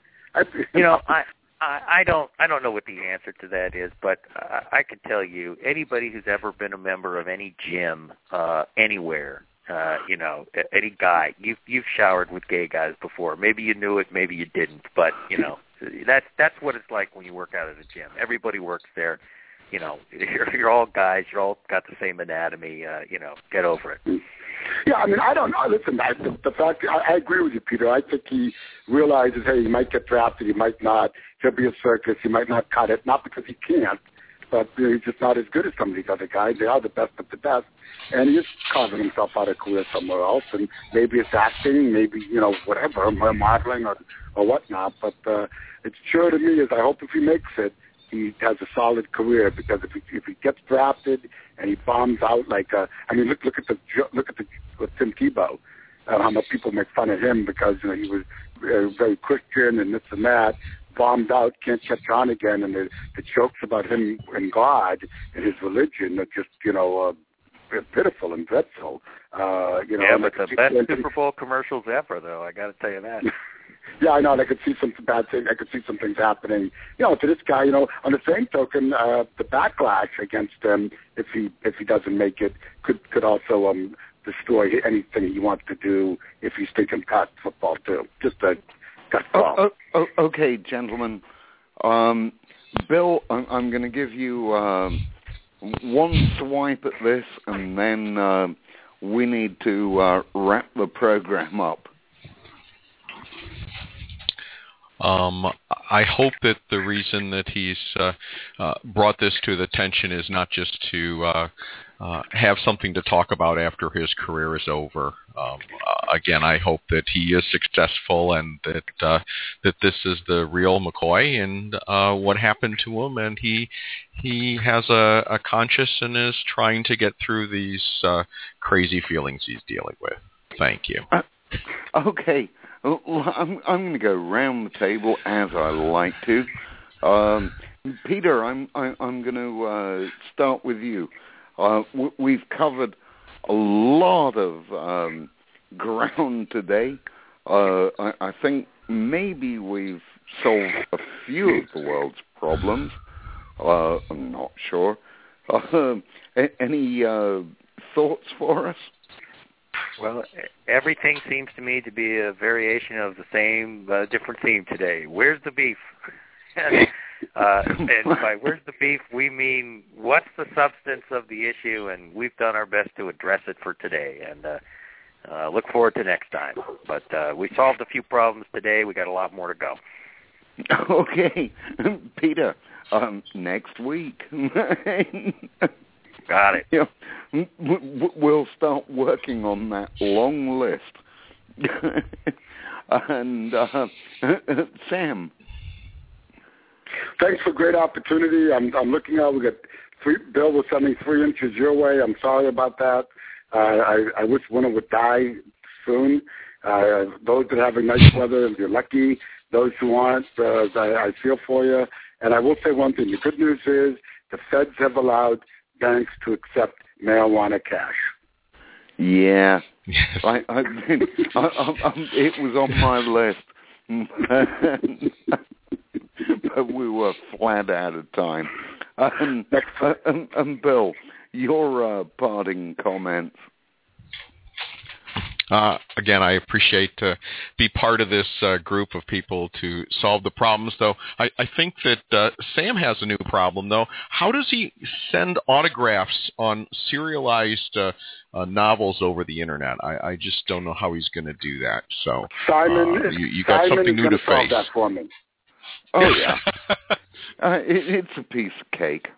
Speaker 3: I don't know what the answer to that is, but I can tell you, anybody who's ever been a member of any gym anywhere, any guy, you've showered with gay guys before. Maybe you knew it, maybe you didn't, but that's what it's like when you work out at a gym. Everybody works there. You're all guys. You're all got the same anatomy. Get over it.
Speaker 2: Yeah, I mean, I don't know. Listen, the fact, I agree with you, Peter. I think he realizes, hey, he might get drafted, he might not. He'll be a circus. He might not cut it, not because he can't, but he's just not as good as some of these other guys. They are the best of the best, and he is carving himself out a career somewhere else. And maybe it's acting, maybe whatever, modeling or whatnot. But it's sure to me is I hope if he makes it, he has a solid career, because if he gets drafted and he bombs out look at with Tim Tebow, how much people make fun of him because he was very Christian and this and that, bombed out, can't catch on again, and the jokes about him and God and his religion are just pitiful and dreadful.
Speaker 3: But the best Super Bowl commercials ever, though. I got to tell you that.
Speaker 2: Yeah, I know. I could see some bad things. I could see some things happening. To this guy, on the same token, the backlash against him, if he doesn't make it, could also destroy anything he wants to do if he's thinking past football too. Just a gut call.
Speaker 5: Okay, gentlemen. Bill, I'm going to give you one swipe at this, and then we need to wrap the program up.
Speaker 4: I hope that the reason that he's brought this to the attention is not just to have something to talk about after his career is over. Again, I hope that he is successful and that this is the real McCoy and what happened to him, and he has a conscience and is trying to get through these crazy feelings he's dealing with. Thank you.
Speaker 5: Okay. I'm going to go round the table as I like to. Peter, I'm going to start with you. We've covered a lot of ground today. I think maybe we've solved a few of the world's problems. I'm not sure. Any thoughts for us?
Speaker 3: Well, everything seems to me to be a variation of the same, different theme today. Where's the beef? And by where's the beef, we mean what's the substance of the issue, and we've done our best to address it for today. And look forward to next time. But we solved a few problems today. We got a lot more to go.
Speaker 5: Okay. Peter, next week.
Speaker 3: Got it.
Speaker 5: We'll start working on that long list. And Sam.
Speaker 2: Thanks for a great opportunity. I'm looking out. We got Bill was sending 3 inches your way. I'm sorry about that. I wish winter would die soon. Those that have a nice weather, you're lucky. Those who aren't, I feel for you. And I will say one thing. The good news is the feds have allowed banks to accept marijuana cash.
Speaker 5: Yeah, it was on my list, but we were flat out of time. And Bill, your parting comments.
Speaker 4: Again, I appreciate to be part of this group of people to solve the problems, though. I think that Sam has a new problem, though. How does he send autographs on serialized novels over the Internet? I just don't know how he's going to do that. So,
Speaker 2: Simon,
Speaker 4: you got something new to face.
Speaker 2: That for me.
Speaker 5: Oh, yeah. It's a piece of cake.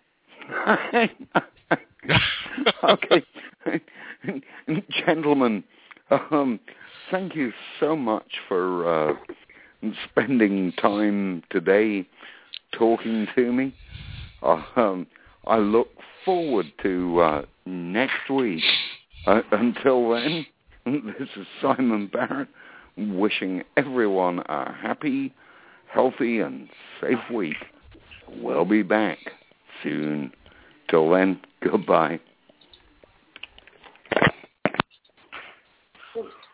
Speaker 5: Okay. Gentlemen, thank you so much for spending time today talking to me. I look forward to next week. Until then, this is Simon Barrett wishing everyone a happy, healthy, and safe week. We'll be back soon. Till then, goodbye.